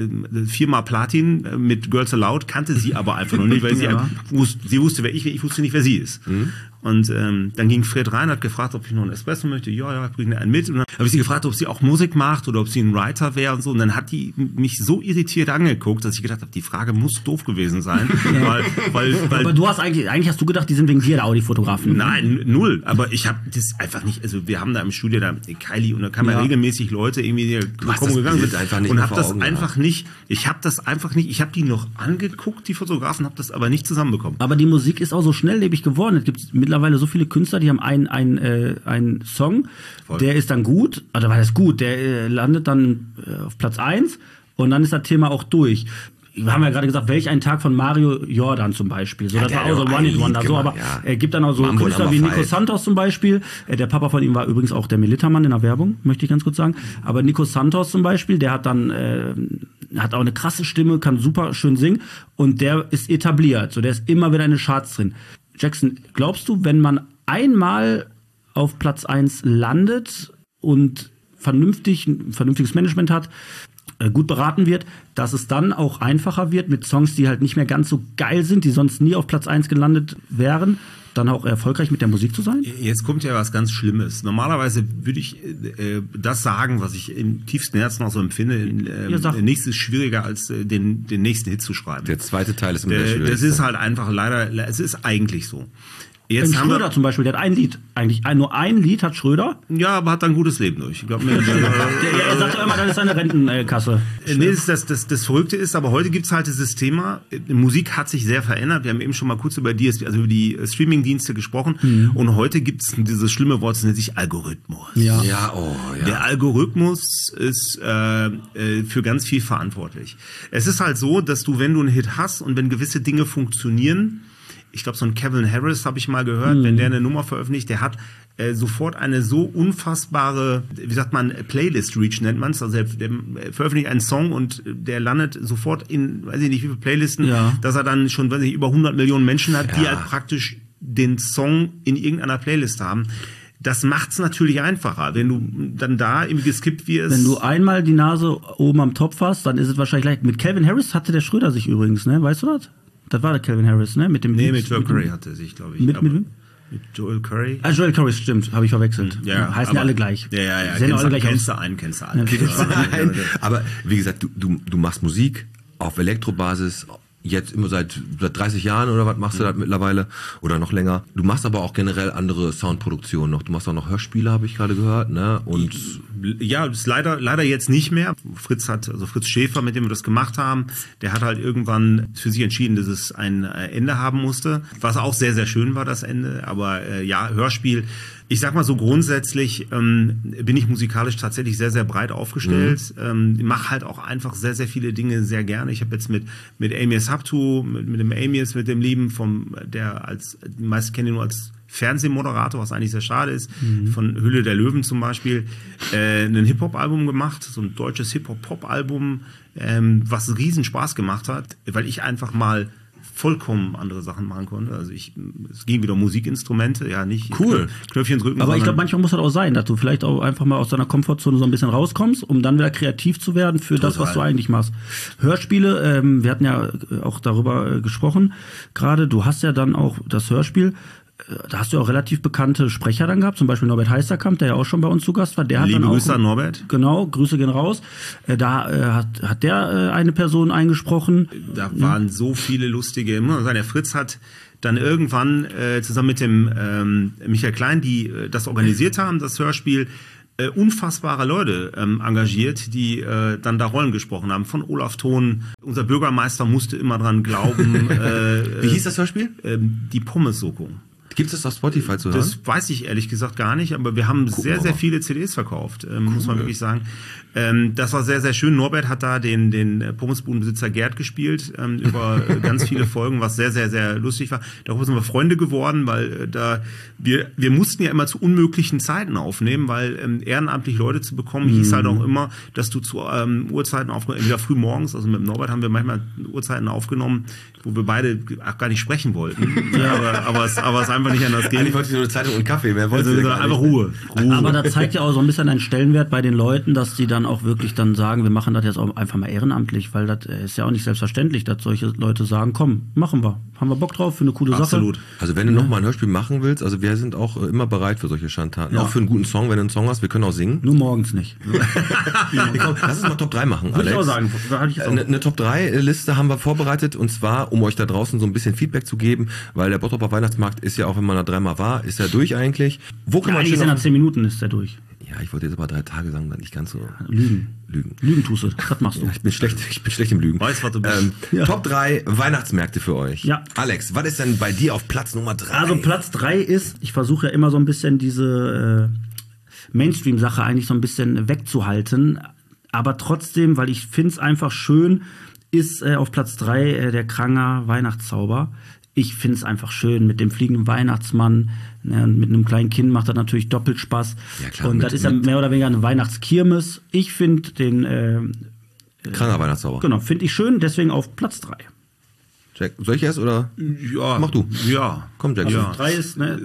4-mal Platin mit Girls Aloud, kannte sie aber einfach noch nicht, weil sie wusste, wer ich wusste nicht, wer sie ist. Und dann ging Fred rein, hat gefragt, ob ich noch einen Espresso möchte. Ja, bring mir einen mit. Und dann habe ich sie gefragt, ob sie auch Musik macht oder ob sie ein Writer wäre und so. Und dann hat die mich so irritiert angeguckt, dass ich gedacht habe, die Frage muss doof gewesen sein. weil aber du hast eigentlich hast du gedacht, die sind wegen dir der Audi-Fotografen. Nein, null. Aber ich habe das einfach nicht, also wir haben da im Studio da Kylie und da kamen ja regelmäßig Leute irgendwie, die gegangen sind. Einfach nicht und habe das einfach nicht, ich habe die noch angeguckt, die Fotografen, habe das aber nicht zusammenbekommen. Aber die Musik ist auch so schnelllebig geworden. Es gibt mittlerweile so viele Künstler, die haben einen Song, voll. Der ist dann gut, oder war das gut, der landet dann auf Platz 1 und dann ist das Thema auch durch. Wir haben ja gerade gesagt, welch ein Tag von Mario Jordan zum Beispiel. So, das war auch so One-Hit-Wonder. So, aber er gibt dann auch so Künstler wie Nico Santos zum Beispiel. Der Papa von ihm war übrigens auch der Militermann in der Werbung, möchte ich ganz kurz sagen. Aber Nico Santos zum Beispiel, der hat dann hat auch eine krasse Stimme, kann super schön singen und der ist etabliert. So, der ist immer wieder in den Charts drin. Jackson, glaubst du, wenn man einmal auf Platz 1 landet und ein vernünftiges Management hat, gut beraten wird, dass es dann auch einfacher wird mit Songs, die halt nicht mehr ganz so geil sind, die sonst nie auf Platz 1 gelandet wären, dann auch erfolgreich mit der Musik zu sein? Jetzt kommt ja was ganz Schlimmes. Normalerweise würde ich das sagen, was ich im tiefsten Herzen auch so empfinde. Nichts ist schwieriger, als den nächsten Hit zu schreiben. Der zweite Teil ist immer der schwierigste. Das ist halt einfach leider, es ist eigentlich so. Jetzt Schröder zum Beispiel, der hat ein Lied. Eigentlich nur ein Lied hat Schröder. Ja, aber hat ein gutes Leben durch. Ich glaub, er sagt ja immer, das ist seine Rentenkasse. Nee, das Verrückte ist, aber heute gibt's halt dieses Thema, Musik hat sich sehr verändert. Wir haben eben schon mal kurz über die Streaming-Dienste gesprochen. Und heute gibt's dieses schlimme Wort, das nennt sich Algorithmus. Ja. Der Algorithmus ist für ganz viel verantwortlich. Es ist halt so, dass du, wenn du einen Hit hast und wenn gewisse Dinge funktionieren, ich glaube, so ein Kevin Harris habe ich mal gehört, wenn der eine Nummer veröffentlicht, der hat sofort eine so unfassbare, wie sagt man, Playlist-Reach nennt man es. Also der veröffentlicht einen Song und der landet sofort in, weiß ich nicht, wie viele Playlisten, dass er dann schon, weiß ich, über 100 Millionen Menschen hat, die halt praktisch den Song in irgendeiner Playlist haben. Das macht's natürlich einfacher, wenn du dann da irgendwie geskippt wirst. Wenn du einmal die Nase oben am Topf hast, dann ist es wahrscheinlich leicht. Mit Calvin Harris hatte der Schröder sich übrigens, ne? Weißt du das? Das war der Calvin Harris, ne? Mit Joel Curry hatte er sich, glaube ich. Mit Joel Curry? Joel Curry, stimmt, habe ich verwechselt. Ja, heißen ja alle gleich. Ja. Kennst du alle. Nein, aber wie gesagt, du machst Musik auf Elektrobasis, jetzt immer seit 30 Jahren oder was machst du da mittlerweile oder noch länger. Du machst aber auch generell andere Soundproduktionen noch. Du machst auch noch Hörspiele, habe ich gerade gehört, ne? Und ja, das ist leider jetzt nicht mehr. Fritz Schäfer, mit dem wir das gemacht haben, der hat halt irgendwann für sich entschieden, dass es ein Ende haben musste. Was auch sehr, sehr schön war, das Ende. Aber Hörspiel. Ich sag mal so grundsätzlich bin ich musikalisch tatsächlich sehr, sehr breit aufgestellt. Mache halt auch einfach sehr, sehr viele Dinge sehr gerne. Ich habe jetzt mit Amias Haptu, mit dem Amias, mit dem Lieben die meisten kennen ihn nur als Fernsehmoderator, was eigentlich sehr schade ist, von Hülle der Löwen zum Beispiel, ein Hip-Hop-Album gemacht, so ein deutsches Hip-Hop-Pop-Album, was riesen Spaß gemacht hat, weil ich einfach mal vollkommen andere Sachen machen konnte. Also es ging wieder um Musikinstrumente, ja nicht cool. Knöpfchen drücken. Aber ich glaube, manchmal muss das auch sein, dass du vielleicht auch einfach mal aus deiner Komfortzone so ein bisschen rauskommst, um dann wieder kreativ zu werden für das, was du eigentlich machst. Hörspiele, wir hatten ja auch darüber gesprochen gerade, du hast ja dann auch das Hörspiel da hast du auch relativ bekannte Sprecher dann gehabt, zum Beispiel Norbert Heisterkamp, der ja auch schon bei uns zu Gast war. Der hat Liebe dann auch, Grüße an Norbert. Genau, Grüße gehen raus. Da hat der eine Person eingesprochen. Da waren so viele lustige, der Fritz hat dann irgendwann zusammen mit dem Michael Klein, die das organisiert haben, das Hörspiel, unfassbare Leute engagiert, die dann da Rollen gesprochen haben. Von Olaf Thon, unser Bürgermeister musste immer dran glauben. Wie hieß das Hörspiel? Die Pommes-Soko. Gibt es das auf Spotify zu hören? Das weiß ich ehrlich gesagt gar nicht, aber wir haben sehr viele CDs verkauft, muss man wirklich sagen. Das war sehr, sehr schön. Norbert hat da den Pommesbudenbesitzer Gerd gespielt, über ganz viele Folgen, was sehr, sehr, sehr lustig war. Darüber sind wir Freunde geworden, weil wir mussten ja immer zu unmöglichen Zeiten aufnehmen, weil ehrenamtlich Leute zu bekommen, hieß halt auch immer, dass du zu Uhrzeiten aufgenommen, entweder früh morgens, also mit Norbert haben wir manchmal Uhrzeiten aufgenommen, wo wir beide auch gar nicht sprechen wollten. Ja, aber es einfach nicht anders ging. Eigentlich wollte ich nur eine Zeitung und Kaffee, mehr wollte ich gar einfach nicht. Ruhe. Aber da zeigt ja auch so ein bisschen einen Stellenwert bei den Leuten, dass die dann auch wirklich dann sagen, wir machen das jetzt auch einfach mal ehrenamtlich, weil das ist ja auch nicht selbstverständlich, dass solche Leute sagen, komm, machen wir. Haben wir Bock drauf für eine coole Sache? Absolut. Also wenn du noch mal ein Hörspiel machen willst, also wir sind auch immer bereit für solche Schandtaten. Ja. Auch für einen guten Song, wenn du einen Song hast, wir können auch singen. Nur morgens nicht. Komm, lass uns mal Top 3 machen, Würde Alex. ich auch sagen. Da hatte ich jetzt auch. Eine Top 3 Liste haben wir vorbereitet, und zwar, um euch da draußen so ein bisschen Feedback zu geben, weil der Bottroper Weihnachtsmarkt ist ja auch, wenn man da dreimal war, ist er durch eigentlich. Wo kann Ja, man eigentlich ist schön er auf- nach 10 Minuten ist der durch. Ja, ich wollte jetzt aber 3 Tage sagen, dann nicht ganz so Lügen. Lügen tust du. Das machst du. Ich bin schlecht im Lügen. Weiß, was du bist. Top 3 Weihnachtsmärkte für euch. Ja. Alex, was ist denn bei dir auf Platz Nummer 3? Also Platz 3 ist, ich versuche ja immer so ein bisschen diese Mainstream-Sache eigentlich so ein bisschen wegzuhalten, aber trotzdem, weil ich finde es einfach schön, ist auf Platz 3 der Kranger Weihnachtszauber. Ich finde es einfach schön mit dem fliegenden Weihnachtsmann, ne, und mit einem kleinen Kind macht das natürlich doppelt Spaß. Ja, klar, und mit- das ist ja mehr oder weniger eine Weihnachtskirmes. Ich finde den, Kranger Weihnachtszauber. genau, finde ich schön, deswegen auf Platz 3. Jack, soll ich erst oder? Ja, Mach du. Ja. Komm, Jack. Ja. 3 ist, ne?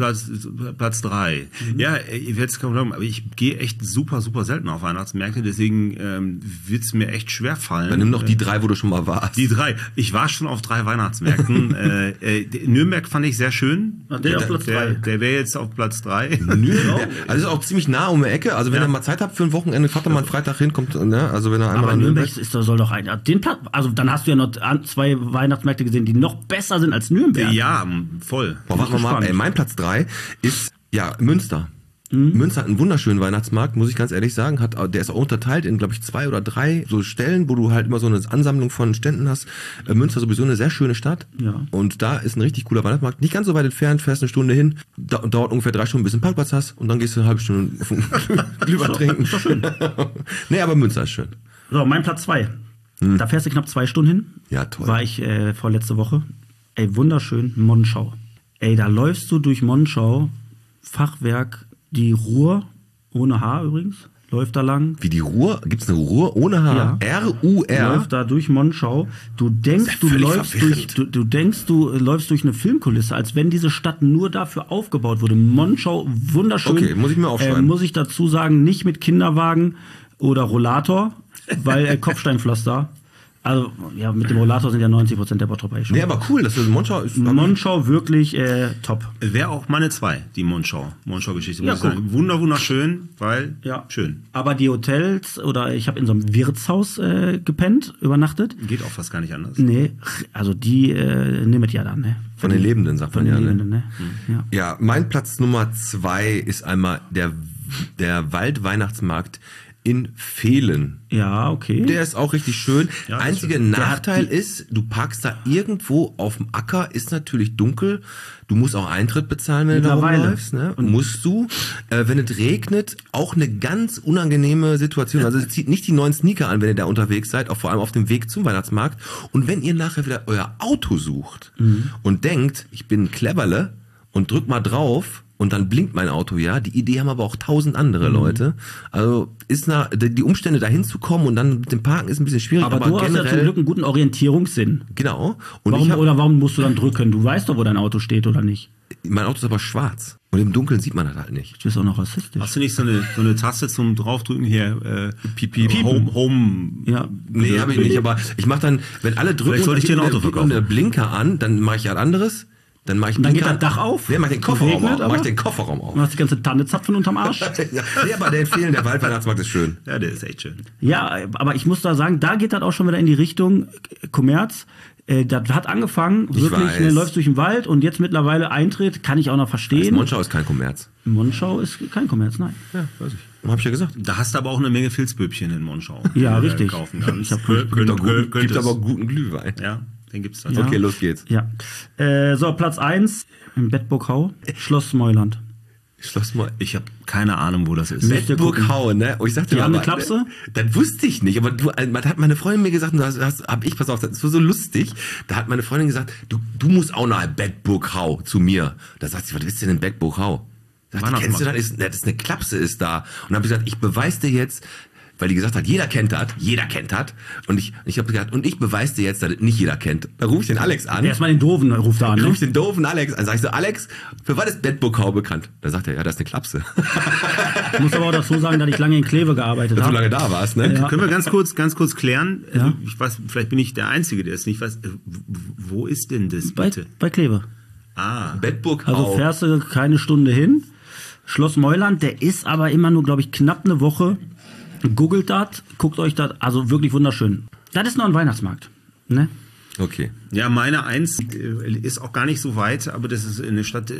Platz 3. Ja, ich werde es kaum glauben, aber ich gehe echt super selten auf Weihnachtsmärkte, deswegen wird es mir echt schwer fallen. Dann nimm noch die 3, wo du schon mal warst. Die 3. Ich war schon auf 3 Weihnachtsmärkten. Nürnberg fand ich sehr schön. Der auf Platz 3. Der wäre jetzt auf Platz 3. Nürnberg. Also ist auch ziemlich nah um die Ecke. Also wenn Ja. ihr mal Zeit habt für ein Wochenende, fahrt doch mal einen Freitag hin, kommt, ne? Also wenn ihr einmal Aber an Nürnberg ist, soll doch ein. Den Platz, also dann hast du ja noch 2 Weihnachtsmärkte gesehen, die noch besser sind als Nürnberg. Ja, voll. Boah, warte mal, gespannt. ey, mein Platz 3 ist, ja, Münster. Münster hat einen wunderschönen Weihnachtsmarkt, muss ich ganz ehrlich sagen. Der ist auch unterteilt in, glaube ich, 2 oder 3 so Stellen, wo du halt immer so eine Ansammlung von Ständen hast. Münster ist sowieso eine sehr schöne Stadt. Ja. Und da ist ein richtig cooler Weihnachtsmarkt. Nicht ganz so weit entfernt, fährst eine Stunde hin, dauert ungefähr 3 Stunden, bis du einen Parkplatz hast, und dann gehst du eine halbe Stunde auf den Glühwein trinken. Ist doch schön. Nee, aber Münster ist schön. So, mein Platz 2. Da fährst du knapp 2 Stunden hin. Ja, toll. War ich vorletzte Woche. Ey, wunderschön, Monschau. Ey, da läufst du durch Monschau, Fachwerk, die Ruhr, ohne H übrigens, läuft da lang. Wie die Ruhr? Gibt's eine Ruhr ohne H? Ja. R-U-R? Läuft da durch Monschau. Du denkst, Das ist ja du völlig läufst verwirrend. durch, du denkst, du läufst durch eine Filmkulisse, als wenn diese Stadt nur dafür aufgebaut wurde. Monschau, wunderschön. Okay, muss ich mir aufschreiben. Muss ich dazu sagen, nicht mit Kinderwagen oder Rollator, weil Kopfsteinpflaster. Also, ja, mit dem Rollator sind ja 90% der Bottroper schon. Nee, aber cool, das ist Monschau. Ist, Monschau wirklich top. Wäre auch meine 2, die Monschau-Geschichte. Ja, Muss ich sagen. Wunderschön, weil Ja. schön. Aber die Hotels, oder ich habe in so einem Wirtshaus gepennt, übernachtet. Geht auch fast gar nicht anders. Nee, also die nehmen ja dann, ne? Von den Lebenden, sagt Von man den ja. Lebenden, Ne? ne? Ja. Ja, mein Platz Nummer 2 ist einmal der Waldweihnachtsmarkt in Vehlen. Ja, okay. Der ist auch richtig schön. Ja, das Einziger stimmt. Nachteil ist, du parkst da irgendwo auf dem Acker, ist natürlich dunkel. Du musst auch Eintritt bezahlen, wenn du da Mittlerweile. rumläufst. Ne? Musst du. Wenn es regnet, auch eine ganz unangenehme Situation. Also zieht nicht die neuen Sneaker an, wenn ihr da unterwegs seid, auch vor allem auf dem Weg zum Weihnachtsmarkt. Und wenn ihr nachher wieder euer Auto sucht und denkt, ich bin ein Cleverle und drück mal drauf, und dann blinkt mein Auto, ja. Die Idee haben aber auch 1000 andere Leute. Also ist die Umstände dahin zu kommen und dann mit dem Parken ist ein bisschen schwierig. aber du hast ja zum generell, Glück einen guten Orientierungssinn. genau. Und Warum musst du dann drücken? Du weißt doch, wo dein Auto steht, oder nicht? mein Auto ist aber schwarz. Und im Dunkeln sieht man das halt nicht. Du bist auch noch rassistisch. Hast du nicht so eine Taste zum Draufdrücken hier? Pipi. Home. Ja. Nee, habe ich nicht. Aber ich mache dann, wenn alle drücken Vielleicht sollte ich dir ein Auto und verkaufen. eine Blinker an, dann mache ich halt anderes. Dann mache ich Und dann geht das Dach auf. Nee, mach ich den Kofferraum Regnet, auf. Mach aber? ich den Kofferraum auf. Du hast die ganze Tanne zapfen unterm Arsch. Ja, nee, aber der Waldweihnachtsmarkt ist schön. Ja, der ist echt schön. Ja, aber ich muss da sagen, da geht das auch schon wieder in die Richtung Kommerz. Das hat angefangen, Ich wirklich, weiß. ne, läufst durch den Wald und jetzt mittlerweile Eintritt, kann ich auch noch verstehen. Monschau ist kein Kommerz. Monschau ist kein Kommerz, nein. Ja, weiß ich. Hab ich ja gesagt. Da hast du aber auch eine Menge Filzböbchen in Monschau. Ja, die du richtig. Kaufen kannst. Ich hab- Gibt aber guten Glühwein. Ja, den gibt's dann. Ja. Okay, los geht's. Ja. So, Platz 1 im Bedburghau, Schloss Meuland. Schloss mal. Ich habe keine Ahnung, wo das ist. Müsst ihr gucken. Bedburghau, ne? Und ich sagte Die haben aber, eine Klapse? Das wusste ich nicht, aber man hat meine Freundin mir gesagt, pass auf, das war so lustig. Da hat meine Freundin gesagt, du musst auch nach Bedburghau zu mir. Da sagt sie, was willst du denn in Bedburghau? Sagt die, kennst du das? Das ist eine Klapse ist da. Und dann habe ich gesagt, ich beweise dir jetzt, weil die gesagt hat, jeder kennt das. Und ich habe gesagt, und ich beweise dir jetzt, dass das nicht jeder kennt. Da rufe ich den Alex an. Erstmal den Doofen ruft er an, Dann ne? rufe ich den doofen Alex an. Sag ich so, Alex, für was ist Bedburghau bekannt? Da sagt er, ja, das ist eine Klapse. Ich muss aber auch dazu sagen, dass ich lange in Kleve gearbeitet Dass du habe. lange da warst, ne? Ja. Können wir ganz kurz klären? Ja. Ich weiß, vielleicht bin ich der Einzige, der es nicht weiß. Wo ist denn das bitte? Bei Kleve. Bedburghau. Also fährst du keine Stunde hin. Schloss Meuland, der ist aber immer nur, glaube ich, knapp eine Woche. Googelt das, guckt euch das, also wirklich wunderschön. Das ist noch ein Weihnachtsmarkt, ne? Okay. Ja, meine Eins ist auch gar nicht so weit, aber das ist eine Stadt,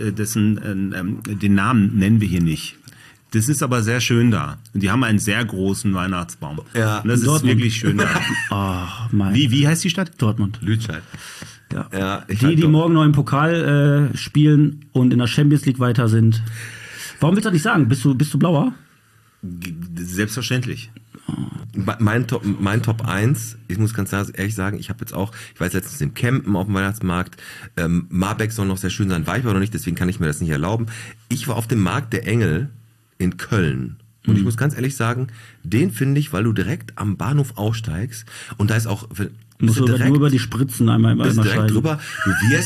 den Namen nennen wir hier nicht. Das ist aber sehr schön da. Und die haben einen sehr großen Weihnachtsbaum. Ja, und das ist Dortmund. wirklich schön da. Oh, mein. Wie heißt die Stadt? Dortmund. Lütscheid. Ja. Ja, Die morgen noch im Pokal spielen und in der Champions League weiter sind. Warum willst du das nicht sagen? Bist du blauer? Selbstverständlich. Mein Top 1, ich muss ganz ehrlich sagen, ich war jetzt letztens im Campen auf dem Weihnachtsmarkt, Marbeck soll noch sehr schön sein, war ich aber noch nicht, deswegen kann ich mir das nicht erlauben. Ich war auf dem Markt der Engel in Köln. Und ich muss ganz ehrlich sagen, den finde ich, weil du direkt am Bahnhof aussteigst und da ist auch... Musst du nur über die Spritzen einmal bist direkt scheiden. drüber. Du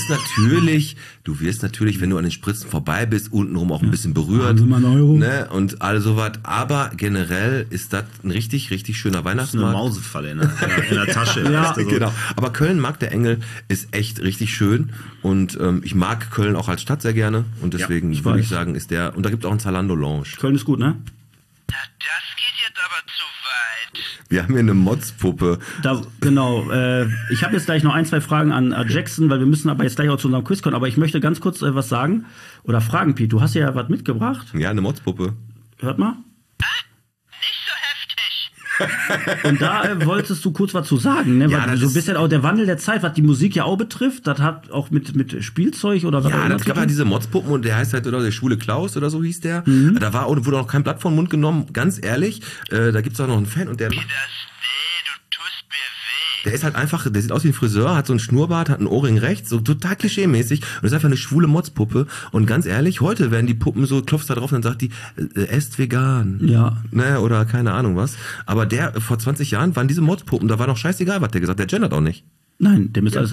wirst natürlich, wenn du an den Spritzen vorbei bist, untenrum auch ein bisschen berührt. Haben Sie mal einen Euro? Ne? Und all sowas. Aber generell ist das ein richtig, richtig schöner Das ist Weihnachtsmarkt. eine Mausefalle in der Tasche. Ja, Weißt du, so. Genau. Aber Köln, Markt der Engel, ist echt richtig schön. Und ich mag Köln auch als Stadt sehr gerne. Und deswegen ich würde weiß. ich sagen, ist der. Und da gibt es auch einen Zalando-Lounge. Köln ist gut, ne? Das geht jetzt aber zu weit. Wir haben hier eine Motzpuppe. Genau. Ich habe jetzt gleich noch 1, 2 Fragen an Jackson, weil wir müssen aber jetzt gleich auch zu unserem Quiz kommen. Aber ich möchte ganz kurz was sagen oder fragen, Pete. Du hast ja was mitgebracht. Ja, eine Motzpuppe. Hört mal. Nicht so heftig. Und da wolltest du kurz was zu sagen, ne? Ja, Weil das so ein ist- bisschen auch der Wandel der Zeit, was die Musik ja auch betrifft. Das hat auch mit Spielzeug oder was auch Ja, immer das zu gab ja tun. diese Motzpuppen und der heißt halt, oder der schwule Klaus oder so hieß der. Da wurde noch kein Blatt vom Mund genommen, ganz ehrlich. Da gibt's auch noch einen Fan und der Das weh, du tust mir weh. der ist halt einfach, der sieht aus wie ein Friseur, hat so einen Schnurrbart, hat einen Ohrring rechts, so total klischeemäßig und ist einfach eine schwule Motzpuppe. Und ganz ehrlich, heute werden die Puppen so, klopfst da drauf und dann sagt die, esst vegan. Ja. Ne, oder keine Ahnung was. Aber der, vor 20 Jahren waren diese Motzpuppen, da war noch scheißegal, was der gesagt hat, der gendert auch nicht. Nein, dem ist alles.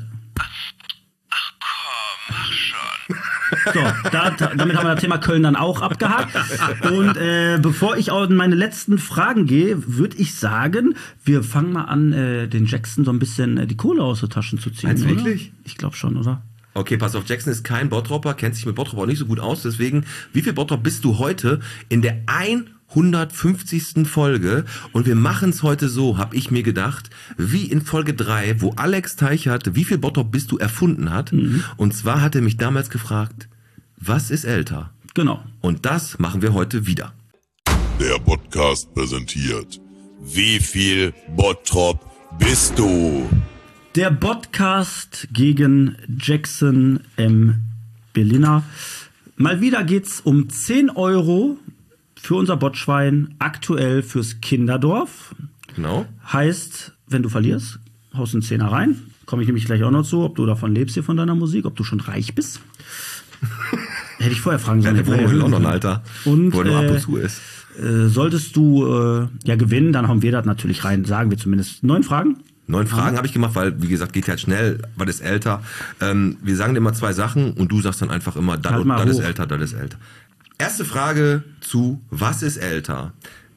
Ach komm, mach schon. So, damit haben wir das Thema Köln dann auch abgehakt. Und bevor ich auch in meine letzten Fragen gehe, würde ich sagen, wir fangen mal an, den Jackson so ein bisschen die Kohle aus den Taschen zu ziehen. Meinst du oder? wirklich? Ich glaube schon, oder? Okay, pass auf, Jackson ist kein Bottropper, kennt sich mit Bottrop auch nicht so gut aus, deswegen, wie viel Bottrop bist du heute in der 150. Folge? Und wir machen es heute so, habe ich mir gedacht, wie in Folge 3, wo Alex Teichert, wie viel Bottrop bist du erfunden hat. Und zwar hat er mich damals gefragt, was ist älter? Genau. Und das machen wir heute wieder. Der Podcast präsentiert. Wie viel Bottrop bist du? Der Podcast gegen Jackson M. Berliner. Mal wieder geht's um 10 Euro für unser Botschwein, aktuell fürs Kinderdorf. Genau. Heißt, wenn du verlierst, haust einen Zehner rein. Komme ich nämlich gleich auch noch zu, ob du davon lebst hier von deiner Musik, ob du schon reich bist. Hätte ich vorher fragen sollen. Der Hätte wohnt ich auch noch ein Alter, Und, wo er nur ab und zu ist. solltest du ja gewinnen, dann hauen wir das natürlich rein, sagen wir zumindest. 9 Fragen? 9 Fragen habe ich gemacht, weil, wie gesagt, geht halt schnell, weil das ist älter. Wir sagen dir immer 2 Sachen und du sagst dann einfach immer, das Halt mal ist hoch. älter, das ist älter. Erste Frage zu, was ist älter?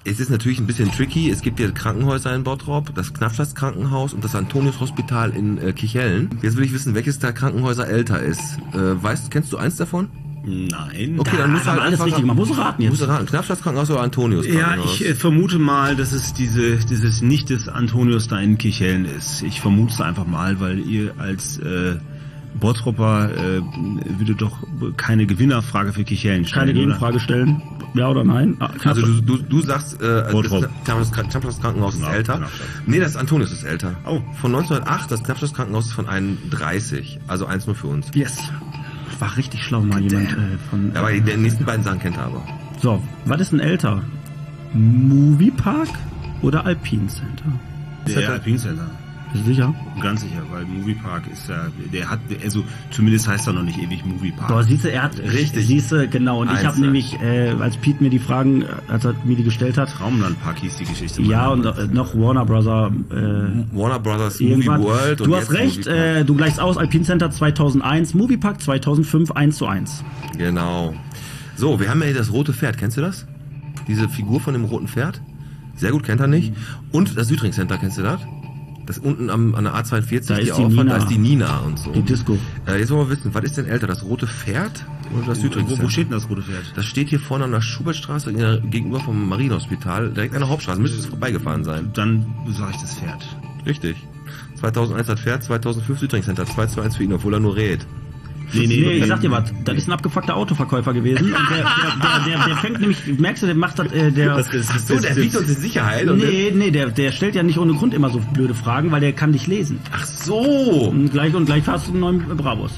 Es ist natürlich ein bisschen tricky. Es gibt ja Krankenhäuser in Bottrop, das Knappschaftskrankenhaus und das Antonius-Hospital in Kichellen. Jetzt will ich wissen, welches der Krankenhäuser älter ist. Kennst du eins davon? Nein. Okay, dann musst du halt alles richtig. Man muss raten jetzt. Musst du raten. Knappschaftskrankenhaus oder Antonius? Ja, ich vermute mal, dass es dieses nicht des Antonius da in Kichellen ist. Ich vermute es einfach mal, weil ihr als Bottropper würde doch keine Gewinnerfrage für Kichellen stellen. Keine Gegenfrage stellen. Ja oder nein? Also du sagst, das Knappschaftskrankenhaus ist älter. Nee, das Antonius ist älter. Oh. Von 1908, das Knappschaftskrankenhaus ist von 31. Also 1 nur für uns. Yes. War richtig schlau mal jemand von... Aber die nächsten beiden Sachen kennt er aber. So, was ist denn älter? Moviepark oder Alpine Center? Der Alpine Center. Bist du sicher? Ganz sicher, weil Moviepark ist ja, der hat, also zumindest heißt er noch nicht ewig Moviepark. Boah, siehst du, er hat richtig. Siehst du, genau. Und ich habe nämlich, als Pete mir die Fragen, als er mir die gestellt hat. Traumlandpark hieß die Geschichte. Ja, und noch Warner Brothers Movie World. Du hast recht, du gleichst aus, Alpine Center 2001, Moviepark 2005, 1:1. Genau. So, wir haben ja hier das rote Pferd, kennst du das? Diese Figur von dem roten Pferd? Sehr gut, kennt er nicht. Und das Südring Center, kennst du das? Das unten an der A42, da die ist Auffahrt, da ist die Nina und so. Die Disco. Jetzt wollen wir wissen, was ist denn älter, das rote Pferd oder das Südring Center? Wo steht denn das rote Pferd? Das steht hier vorne an der Schubertstraße gegenüber vom Marienhospital, direkt an der Hauptstraße. Müsste es vorbeigefahren sein. Dann sage ich das Pferd. Richtig. 2001 das Pferd, 2005 Südring Center, 2:1 für ihn, obwohl er nur rät. Nee, ich sag dir was, das ist ein abgefuckter Autoverkäufer gewesen. Und der fängt nämlich, merkst du, der macht das, der wiegt uns in Sicherheit. Nee, der stellt ja nicht ohne Grund immer so blöde Fragen, weil der kann dich lesen. Ach so! Und gleich hast du einen neuen Bravos.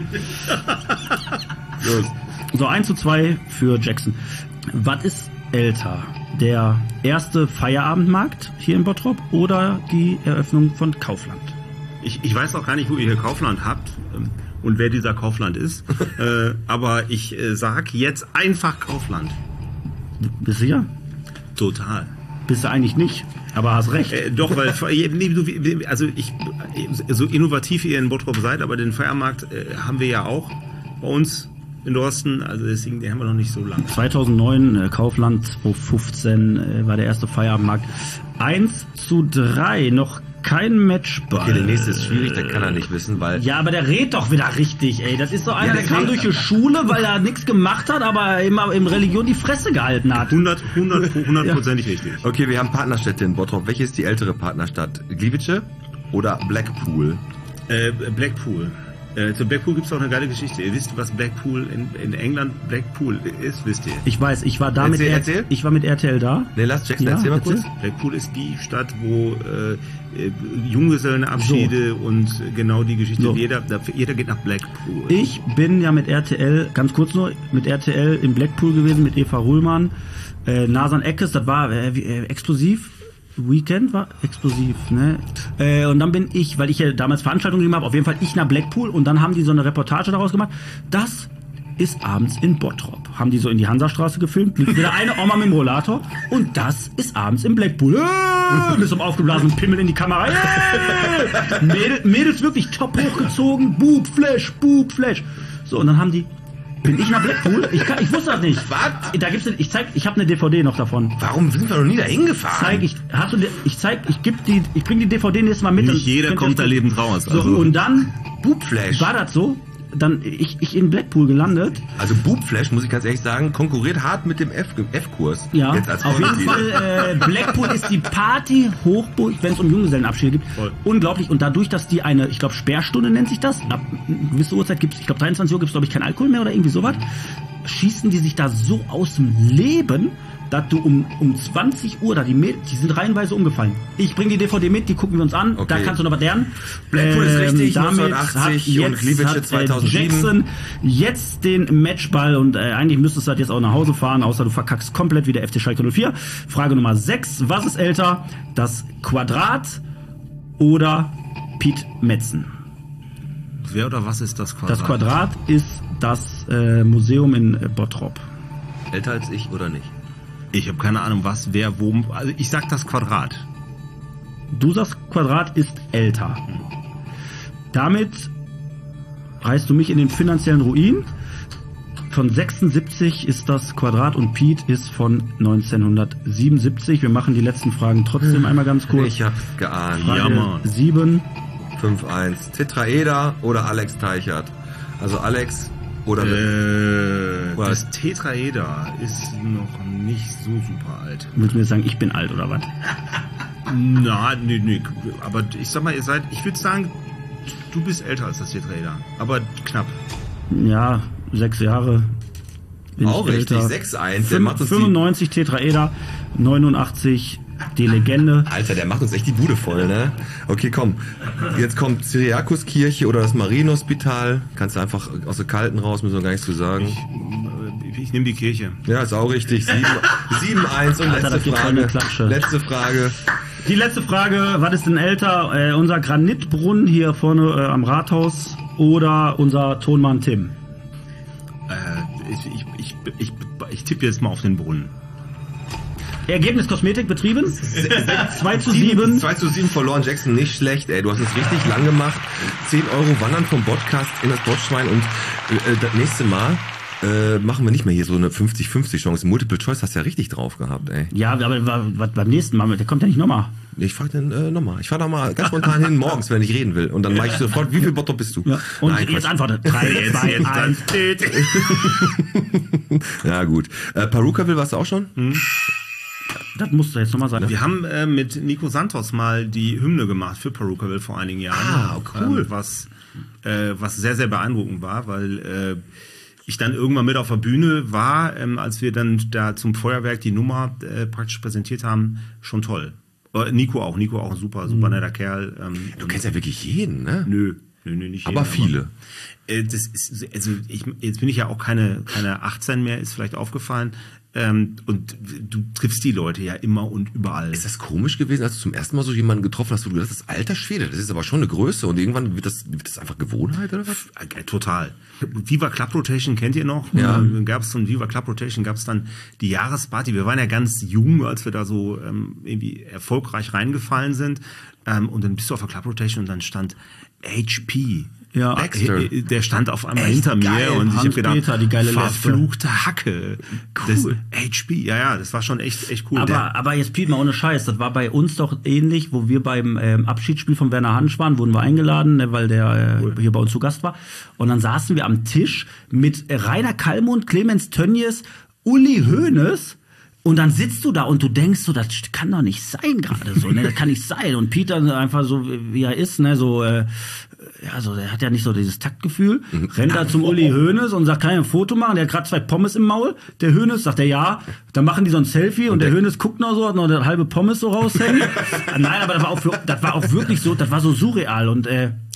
So, 1:2 für Jackson. Was ist älter? Der erste Feierabendmarkt hier in Bottrop oder die Eröffnung von Kaufland? Ich weiß auch gar nicht, wo ihr hier Kaufland habt und wer dieser Kaufland ist, aber ich sag jetzt einfach Kaufland. Bist du sicher? Total. Bist du eigentlich nicht, aber hast recht. Doch, weil so innovativ ihr in Bottrop seid, aber den Feiermarkt haben wir ja auch bei uns in Dorsten, also deswegen, den haben wir noch nicht so lange. 2009 Kaufland, 2015 war der erste Feierabendmarkt. 1:3, noch kein Matchball. Okay, der nächste ist schwierig, der kann er nicht wissen, weil... Ja, aber der redet doch wieder richtig, ey. Das ist so einer, der kam durch die Schule, weil er nichts gemacht hat, aber immer in Religion die Fresse gehalten hat. 100%ig richtig. Okay, wir haben Partnerstädte in Bottrop. Welche ist die ältere Partnerstadt? Gliwice oder Blackpool? Blackpool. Zu Blackpool gibt's auch eine geile Geschichte. Ihr wisst, was Blackpool in England Blackpool ist, wisst ihr? Ich weiß, ich war da ich war mit RTL da. Nee, lass Jackson erzähl mal kurz. Blackpool ist die Stadt, wo Junggesellenabschiede und genau die Geschichte. So. Jeder geht nach Blackpool. Ich bin ja mit RTL, ganz kurz nur, mit RTL in Blackpool gewesen, mit Eva Rühlmann, Nasan Eckes, das war explosiv. Weekend war explosiv, ne? Und dann bin ich, weil ich ja damals Veranstaltungen gemacht habe, auf jeden Fall ich nach Blackpool und dann haben die so eine Reportage daraus gemacht. Das ist abends in Bottrop. Haben die so in die Hansastraße gefilmt, liegt wieder eine Oma mit dem Rollator und das ist abends in Blackpool. Mit so einem aufgeblasenen Pimmel in die Kamera. Mädels wirklich top hochgezogen, Boob Flash. So, und dann haben die... Bin ich nach Blackpool? Ich wusste das nicht. Was? Da gibt's, ich habe eine DVD noch davon. Warum sind wir noch nie da hingefahren? Ich bring die DVD nächstes Mal mit. Nicht jeder kommt da lebend raus. So, also. Und dann Boobflash. War das so? Dann ich in Blackpool gelandet. Also Boobflash, muss ich ganz ehrlich sagen, konkurriert hart mit dem F-Kurs. Ja, jetzt als auf jeden Fall. Blackpool ist die Party-Hochburg, wenn es um Junggesellenabschiede gibt. Voll. Unglaublich. Und dadurch, dass die eine, ich glaube, Sperrstunde nennt sich das, ab eine gewisse Uhrzeit gibt's, ich glaube 23 Uhr gibt's, glaube ich, kein Alkohol mehr oder irgendwie sowas, schießen die sich da so aus dem Leben, dass du um 20 Uhr, die sind reihenweise umgefallen. Ich bringe die DVD mit, die gucken wir uns an, da kannst du noch was lernen. Blackpool ist richtig, 1980 und Gliwice 2007. Jackson jetzt den Matchball und eigentlich müsstest du halt jetzt auch nach Hause fahren, außer du verkackst komplett wie der FC Schalke 04. Frage Nummer 6, was ist älter, das Quadrat oder Piet Metzen? Wer oder was ist das Quadrat? Das Quadrat ist das Museum in Bottrop. Älter als ich oder nicht? Ich habe keine Ahnung, was, wer, wo. Also ich sag das Quadrat. Du sagst, Quadrat ist älter. Damit reißt du mich in den finanziellen Ruin. von 76 ist das Quadrat und Piet ist von 1977. Wir machen die letzten Fragen trotzdem einmal ganz kurz. Ich hab's geahnt. Frage 7. 5-1. Tetraeder oder Alex Teichert? Also Alex oder das Tetraeder ist noch nicht so super alt. Willst du mir sagen, ich bin alt oder was? Na, nee. Aber ich sag mal, ich würde sagen, du bist älter als das Tetraeder. Aber knapp. Ja, 6 Jahre. Bin auch ich richtig, älter. 6-1. Der macht uns 95 Tetraeder, 89 die Legende. Alter, der macht uns echt die Bude voll, ne? Okay, komm. Jetzt kommt Cyriakuskirche oder das Marienhospital. Kannst du einfach aus der Kalten raus, müssen wir gar nichts zu sagen. Ich nehme die Kirche. Ja, ist auch richtig. 7-1 und Alter, das gibt voll eine Klatsche. Letzte Frage. Die letzte Frage, was ist denn älter? Unser Granitbrunnen hier vorne am Rathaus oder unser Tonmann Tim? Ich tippe jetzt mal auf den Brunnen. Ergebnis Kosmetik betrieben? 2:7. 2:7 verloren, Jackson, nicht schlecht, ey. Du hast es richtig lang gemacht. 10 € wandern vom Podcast in das Botschwein und das nächste Mal machen wir nicht mehr hier so eine 50-50 Chance. Multiple Choice hast du ja richtig drauf gehabt, ey. Ja, aber beim nächsten Mal, der kommt ja nicht nochmal. Ich frage den nochmal. Ich fahre da mal ganz spontan hin morgens, wenn ich reden will. Und dann mache ich sofort, wie viel Bottrop bist du? Ja. Und nein, jetzt antwortet. 3, 2, 1. Ja, gut. Perukaville warst du auch schon? Das musst du jetzt nochmal sagen. Wir haben mit Nico Santos mal die Hymne gemacht für Perukaville vor einigen Jahren. Ah, cool. Was sehr, sehr beeindruckend war, weil ich dann irgendwann mit auf der Bühne war, als wir dann da zum Feuerwerk die Nummer praktisch präsentiert haben. Schon toll. Nico auch ein super netter Kerl. Du kennst ja wirklich jeden, ne? Nö, nicht jeden. Aber viele. Das ist, also jetzt bin ich ja auch keine 18 mehr, ist vielleicht aufgefallen. Und du triffst die Leute ja immer und überall. Ist das komisch gewesen, als du zum ersten Mal so jemanden getroffen hast, wo du gedacht hast, alter Schwede, das ist aber schon eine Größe und irgendwann wird das einfach Gewohnheit oder was? Total. Viva Club Rotation kennt ihr noch? Ja. Gab's so ein Viva Club Rotation, gab's dann die Jahresparty. Wir waren ja ganz jung, als wir da so irgendwie erfolgreich reingefallen sind. Und dann bist du auf der Club Rotation und dann stand HP. Ja, Baxter. Der stand auf einmal hinter mir geil. und ich habe gedacht, Peter, die geile verfluchte Hacke. Cool. Das HP, ja, das war schon echt cool. Aber jetzt Piet, mal ohne Scheiß, das war bei uns doch ähnlich, wo wir beim Abschiedsspiel von Werner Hansch waren, wurden wir eingeladen, ne, weil der hier bei uns zu Gast war. Und dann saßen wir am Tisch mit Rainer Kallmund, Clemens Tönnies, Uli Hoeneß. Und dann sitzt du da und du denkst so, das kann doch nicht sein gerade so, ne? Das kann nicht sein. Und Peter einfach so, wie er ist, ne, so, so, der hat ja nicht so dieses Taktgefühl, rennt da zum Uli Hoeneß und sagt, kann ich ein Foto machen? Der hat gerade 2 Pommes im Maul. Der Hoeneß sagt, ja. Dann machen die so ein Selfie und der Hoeneß guckt noch so, hat noch eine halbe Pommes so raushängen. Nein, aber das war auch wirklich so, das war so surreal und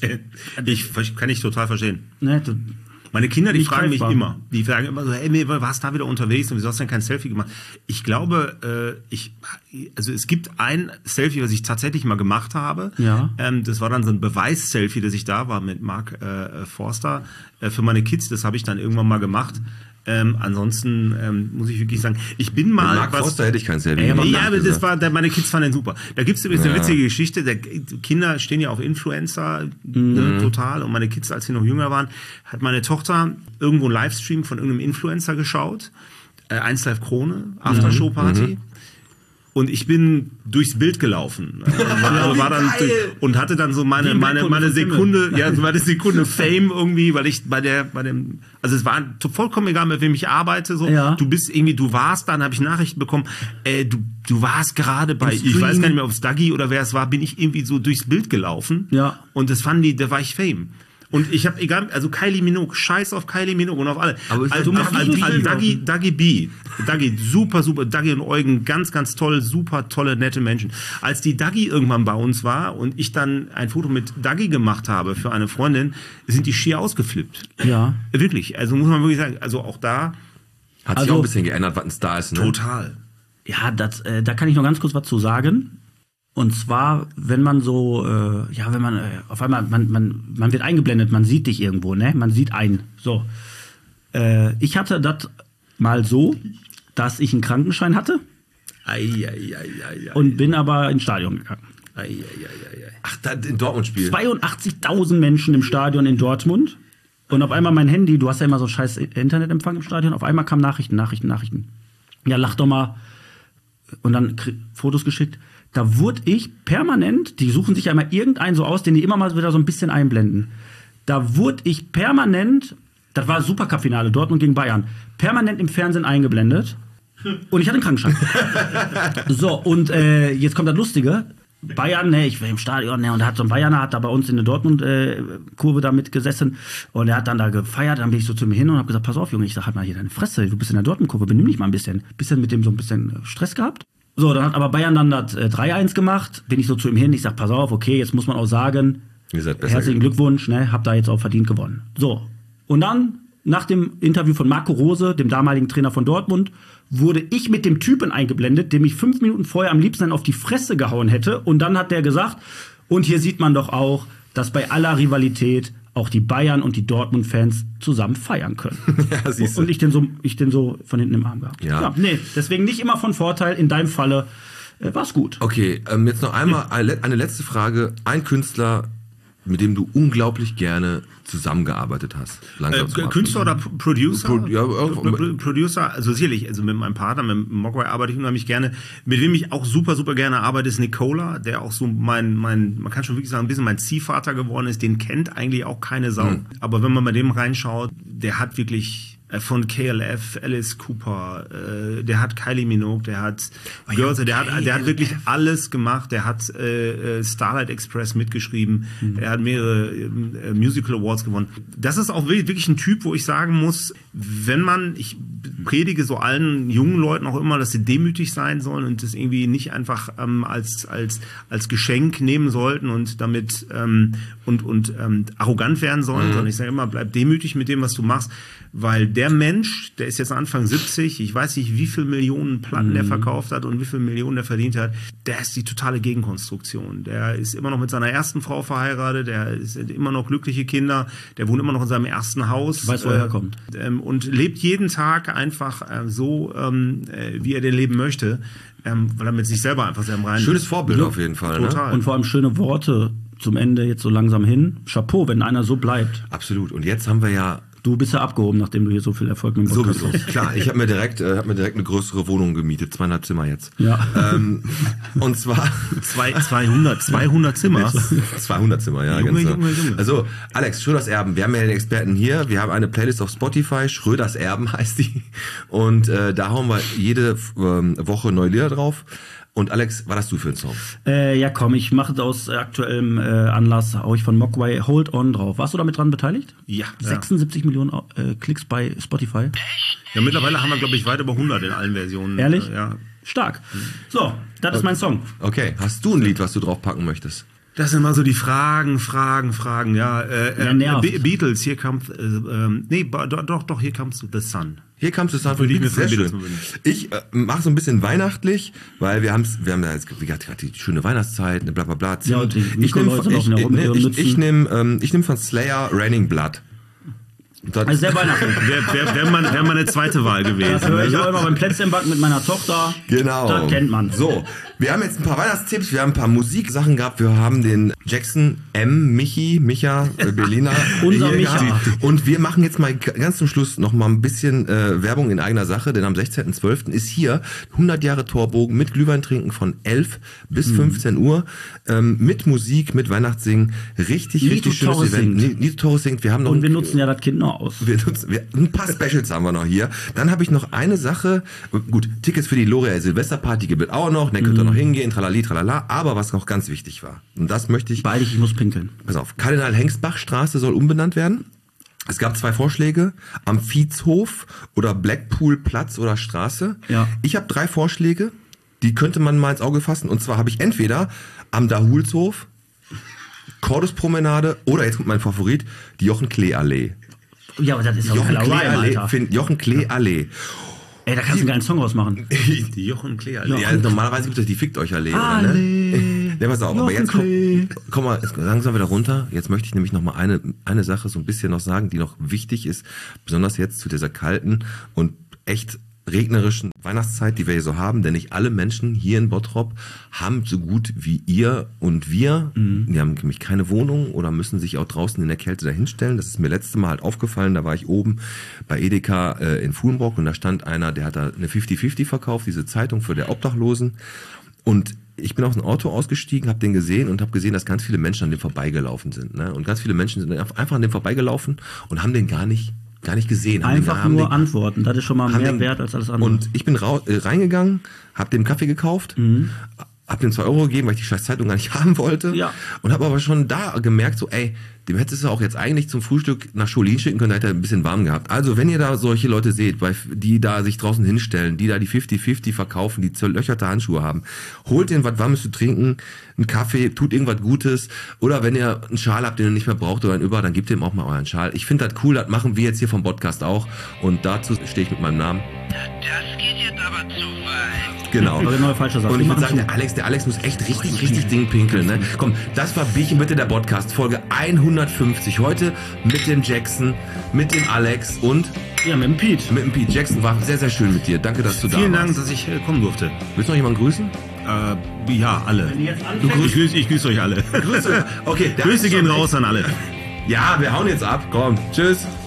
kann ich total verstehen. Ne, meine Kinder, die nicht fragen greifbar. mich immer. Die fragen immer so, hey, warst du da wieder unterwegs und wieso hast du denn kein Selfie gemacht? Ich glaube, also es gibt ein Selfie, was ich tatsächlich mal gemacht habe. Ja. Das war dann so ein Beweis-Selfie, dass ich da war mit Mark Forster für meine Kids. Das habe ich dann irgendwann mal gemacht. Ansonsten muss ich wirklich sagen, ich bin mal... Mit Mark Forster hätte ich kein Selfie gemacht. Ja, aber das war, meine Kids fanden den super. Da gibt's übrigens eine witzige Geschichte. Kinder stehen ja auf Influencer total. Und meine Kids, als sie noch jünger waren, hat meine Tochter irgendwo einen Livestream von irgendeinem Influencer geschaut. 1 Live Krone, Aftershow-Party. Und ich bin durchs Bild gelaufen. War dann und hatte dann so meine Sekunde, meine Sekunde Fame irgendwie, weil ich also es war vollkommen egal, mit wem ich arbeite, so. Ja. Du warst dann, habe ich Nachrichten bekommen, du warst gerade bei, ich weiß gar nicht mehr, ob es Dagi oder wer es war, bin ich irgendwie so durchs Bild gelaufen. Ja. Und das fanden die, da war ich Fame. Und ich habe egal, also Kylie Minogue, scheiß auf Kylie Minogue und auf alle. Aber also Dagi B, Dagi super, Dagi und Eugen, ganz, ganz toll, super tolle, nette Menschen. Als die Dagi irgendwann bei uns war und ich dann ein Foto mit Dagi gemacht habe für eine Freundin, sind die schier ausgeflippt. Ja. Wirklich, also muss man wirklich sagen, also auch da. Hat sich auch ein bisschen geändert, was ein Star ist, ne? Total. Ja, da kann ich noch ganz kurz was zu sagen. Und zwar, wenn man so, wenn man auf einmal, man wird eingeblendet, man sieht dich irgendwo, ne? Man sieht einen. So. Ich hatte das mal so, dass ich einen Krankenschein hatte und bin aber ins Stadion gegangen. Ach, da in Dortmund spielen. 82.000 Menschen im Stadion in Dortmund. Und auf einmal mein Handy, du hast ja immer so scheiß Internetempfang im Stadion, auf einmal kamen Nachrichten. Ja, lach doch mal. Und dann Fotos geschickt. Da wurde ich permanent, die suchen sich ja immer irgendeinen so aus, den die immer mal wieder so ein bisschen einblenden. Da wurde ich permanent, das war Supercup-Finale, Dortmund gegen Bayern, permanent im Fernsehen eingeblendet. Und ich hatte einen Krankenschein. So, und jetzt kommt das Lustige. Bayern, ich war im Stadion, und da hat so ein Bayerner, hat da bei uns in der Dortmund-Kurve da mitgesessen und er hat dann da gefeiert, dann bin ich so zu mir hin und habe gesagt, pass auf, Junge, ich sag halt mal hier deine Fresse, du bist in der Dortmund-Kurve, benimm dich mal ein bisschen. Bisschen mit dem so ein bisschen Stress gehabt. So, dann hat aber Bayern dann das 3-1 gemacht, bin ich so zu ihm hin, ich sag, pass auf, okay, jetzt muss man auch sagen, herzlichen Glückwunsch, habt da jetzt auch verdient gewonnen. So, und dann, nach dem Interview von Marco Rose, dem damaligen Trainer von Dortmund, wurde ich mit dem Typen eingeblendet, dem ich 5 Minuten vorher am liebsten auf die Fresse gehauen hätte. Und dann hat der gesagt, und hier sieht man doch auch, dass bei aller Rivalität auch die Bayern und die Dortmund-Fans zusammen feiern können. Ja, siehst du. Und ich den so von hinten im Arm gehabt. Ja. Nee, deswegen nicht immer von Vorteil. In deinem Falle war's gut. Okay, jetzt noch einmal eine letzte Frage. Ein Künstler, mit dem du unglaublich gerne zusammengearbeitet hast. Künstler oder Producer? Producer, also sicherlich, also mit meinem Partner, mit Mogwai arbeite ich unheimlich gerne. Mit wem ich auch super, super gerne arbeite, ist Nicola, der auch so man kann schon wirklich sagen, ein bisschen mein Ziehvater geworden ist. Den kennt eigentlich auch keine Sau. Aber wenn man bei dem reinschaut, der hat wirklich von KLF, Alice Cooper, der hat Kylie Minogue, der hat Girls, der hat wirklich alles gemacht. Der hat Starlight Express mitgeschrieben. Er hat mehrere Musical Awards gewonnen. Das ist auch wirklich ein Typ, wo ich sagen muss, ich predige so allen jungen Leuten auch immer, dass sie demütig sein sollen und das irgendwie nicht einfach als Geschenk nehmen sollten und damit arrogant werden sollen, sondern ich sage immer, bleib demütig mit dem, was du machst, weil der Mensch, der ist jetzt Anfang 70, ich weiß nicht, wie viel Millionen Platten der verkauft hat und wie viel Millionen der verdient hat, der ist die totale Gegenkonstruktion. Der ist immer noch mit seiner ersten Frau verheiratet, der ist immer noch glückliche Kinder, der wohnt immer noch in seinem ersten Haus. Weiß, wo er herkommt. Und lebt jeden Tag einfach so, wie er den leben möchte, weil er mit sich selber einfach sehr im Reinen ist. Schönes Vorbild auf jeden Fall. Total. Ne? Und vor allem schöne Worte zum Ende jetzt so langsam hin. Chapeau, wenn einer so bleibt. Absolut. Und jetzt haben wir ja... Du bist ja abgehoben, nachdem du hier so viel Erfolg mit dem Podcast hast. Sowieso, klar. Ich habe mir direkt eine größere Wohnung gemietet, 2,5 Zimmer jetzt. Ja. Und zwar 200 Zimmer. 200 Zimmer, ja. Junge. Also Alex, Schröders Erben. Wir haben ja den Experten hier. Wir haben eine Playlist auf Spotify. Schröders Erben heißt die. Und da hauen wir jede Woche neue Lieder drauf. Und Alex, was hast du für einen Song? Ja, komm, ich mache aus aktuellem Anlass, hau ich von Mogwai Hold On drauf. Warst du damit dran beteiligt? Ja. 76 Millionen Klicks bei Spotify. Ja, mittlerweile haben wir, glaube ich, weit über 100 in allen Versionen. Ehrlich? Ja. Stark. So, das ist mein Song. Okay, hast du ein Lied, was du drauf packen möchtest? Das sind immer so die Fragen, ja. Beatles, hier kommt, hier comes the Sun. Hier comes the Sun von Beatles, sehr schön. Ich mache so ein bisschen weihnachtlich, weil wir haben ja jetzt, wie gesagt, die schöne Weihnachtszeit, bla bla bla. Ja, ich nehme von Slayer Raining Blood. Also sehr weihnachtlich. Wäre mal eine zweite Wahl gewesen. Das höre ich auch immer beim Plätzchenbacken mit meiner Tochter. Genau. Das kennt man. So, wir haben jetzt ein paar Weihnachtstipps, wir haben ein paar Musiksachen gehabt, wir haben den Jackson Micha, Berliner. Unser Micha. Gehabt. Und wir machen jetzt mal ganz zum Schluss noch mal ein bisschen Werbung in eigener Sache, denn am 16.12. ist hier 100 Jahre Torbogen mit Glühwein trinken von 11 bis 15 Uhr, mit Musik, mit Weihnachtssingen. Richtig schönes Event. Nito Torres singt. Wir haben noch und wir nutzen ja das Kind noch aus. Ein paar Specials haben wir noch hier. Dann habe ich noch eine Sache. Gut, Tickets für die L'Oreal Silvesterparty gibt es auch noch. Dann könnt ihr noch hingehen, tralali, tralala. Aber was noch ganz wichtig war, und das möchte ich... Weil ich muss pinkeln. Pass auf, Kardinal-Hengstbach-Straße soll umbenannt werden. Es gab 2 Vorschläge, am Viehshof oder Blackpool-Platz oder Straße. Ja. Ich habe 3 Vorschläge, die könnte man mal ins Auge fassen. Und zwar habe ich entweder am Dahulshof, Corduspromenade oder, jetzt kommt mein Favorit, die Jochen-Klee-Allee. Ja, aber das ist doch Jochen Klee-Allee. Ey, da kannst du einen geilen Song rausmachen. Die Jochen Klee-Allee. Ja, normalerweise gibt es die Fickt euch Allee. Ne, pass auf, aber jetzt komm mal langsam wieder runter. Jetzt möchte ich nämlich noch mal eine Sache so ein bisschen noch sagen, die noch wichtig ist, besonders jetzt zu dieser kalten und echt regnerischen Weihnachtszeit, die wir hier so haben, denn nicht alle Menschen hier in Bottrop haben so gut wie ihr und wir, die haben nämlich keine Wohnung oder müssen sich auch draußen in der Kälte dahinstellen. Das ist mir letztes Mal halt aufgefallen, da war ich oben bei Edeka in Fuhlenbrock und da stand einer, der hat da eine 50-50 verkauft, diese Zeitung für der Obdachlosen, und ich bin aus dem Auto ausgestiegen, habe den gesehen und habe gesehen, dass ganz viele Menschen an dem vorbeigelaufen sind, ne? Und ganz viele Menschen sind einfach an dem vorbeigelaufen und haben den gar nicht gesehen. Einfach nur antworten, das ist schon mal mehr wert als alles andere. Und ich bin reingegangen, habe dem Kaffee gekauft, habe dem 2 Euro gegeben, weil ich die scheiß Zeitung gar nicht haben wollte. Ja. Und habe aber schon da gemerkt, so ey, dem hättest du auch jetzt eigentlich zum Frühstück nach Scholin schicken können, da hätte er ein bisschen warm gehabt. Also wenn ihr da solche Leute seht, die da sich draußen hinstellen, die da die 50-50 verkaufen, die zerlöcherte Handschuhe haben, holt denen was Warmes zu trinken, einen Kaffee, tut irgendwas Gutes, oder wenn ihr einen Schal habt, den ihr nicht mehr braucht oder einen über, dann gebt dem auch mal euren Schal. Ich finde das cool, das machen wir jetzt hier vom Podcast auch, und dazu stehe ich mit meinem Namen. Das geht jetzt aber zu weit. Genau. Und ich würde sagen, der Alex muss echt richtig Ding pinkeln, ne? Komm, das war Bierchen bitte, der Podcast, Folge 150. Heute mit dem Jackson, mit dem Alex und... Ja, mit dem Pete. Mit dem Pete. Jackson, war sehr, sehr schön mit dir. Danke, dass du da warst. Vielen Dank, dass ich kommen durfte. Willst du noch jemanden grüßen? Ja, alle. Ich grüße euch alle. Grüße. Okay. Grüße gehen raus an alle. Ja, wir hauen jetzt ab. Komm. Tschüss.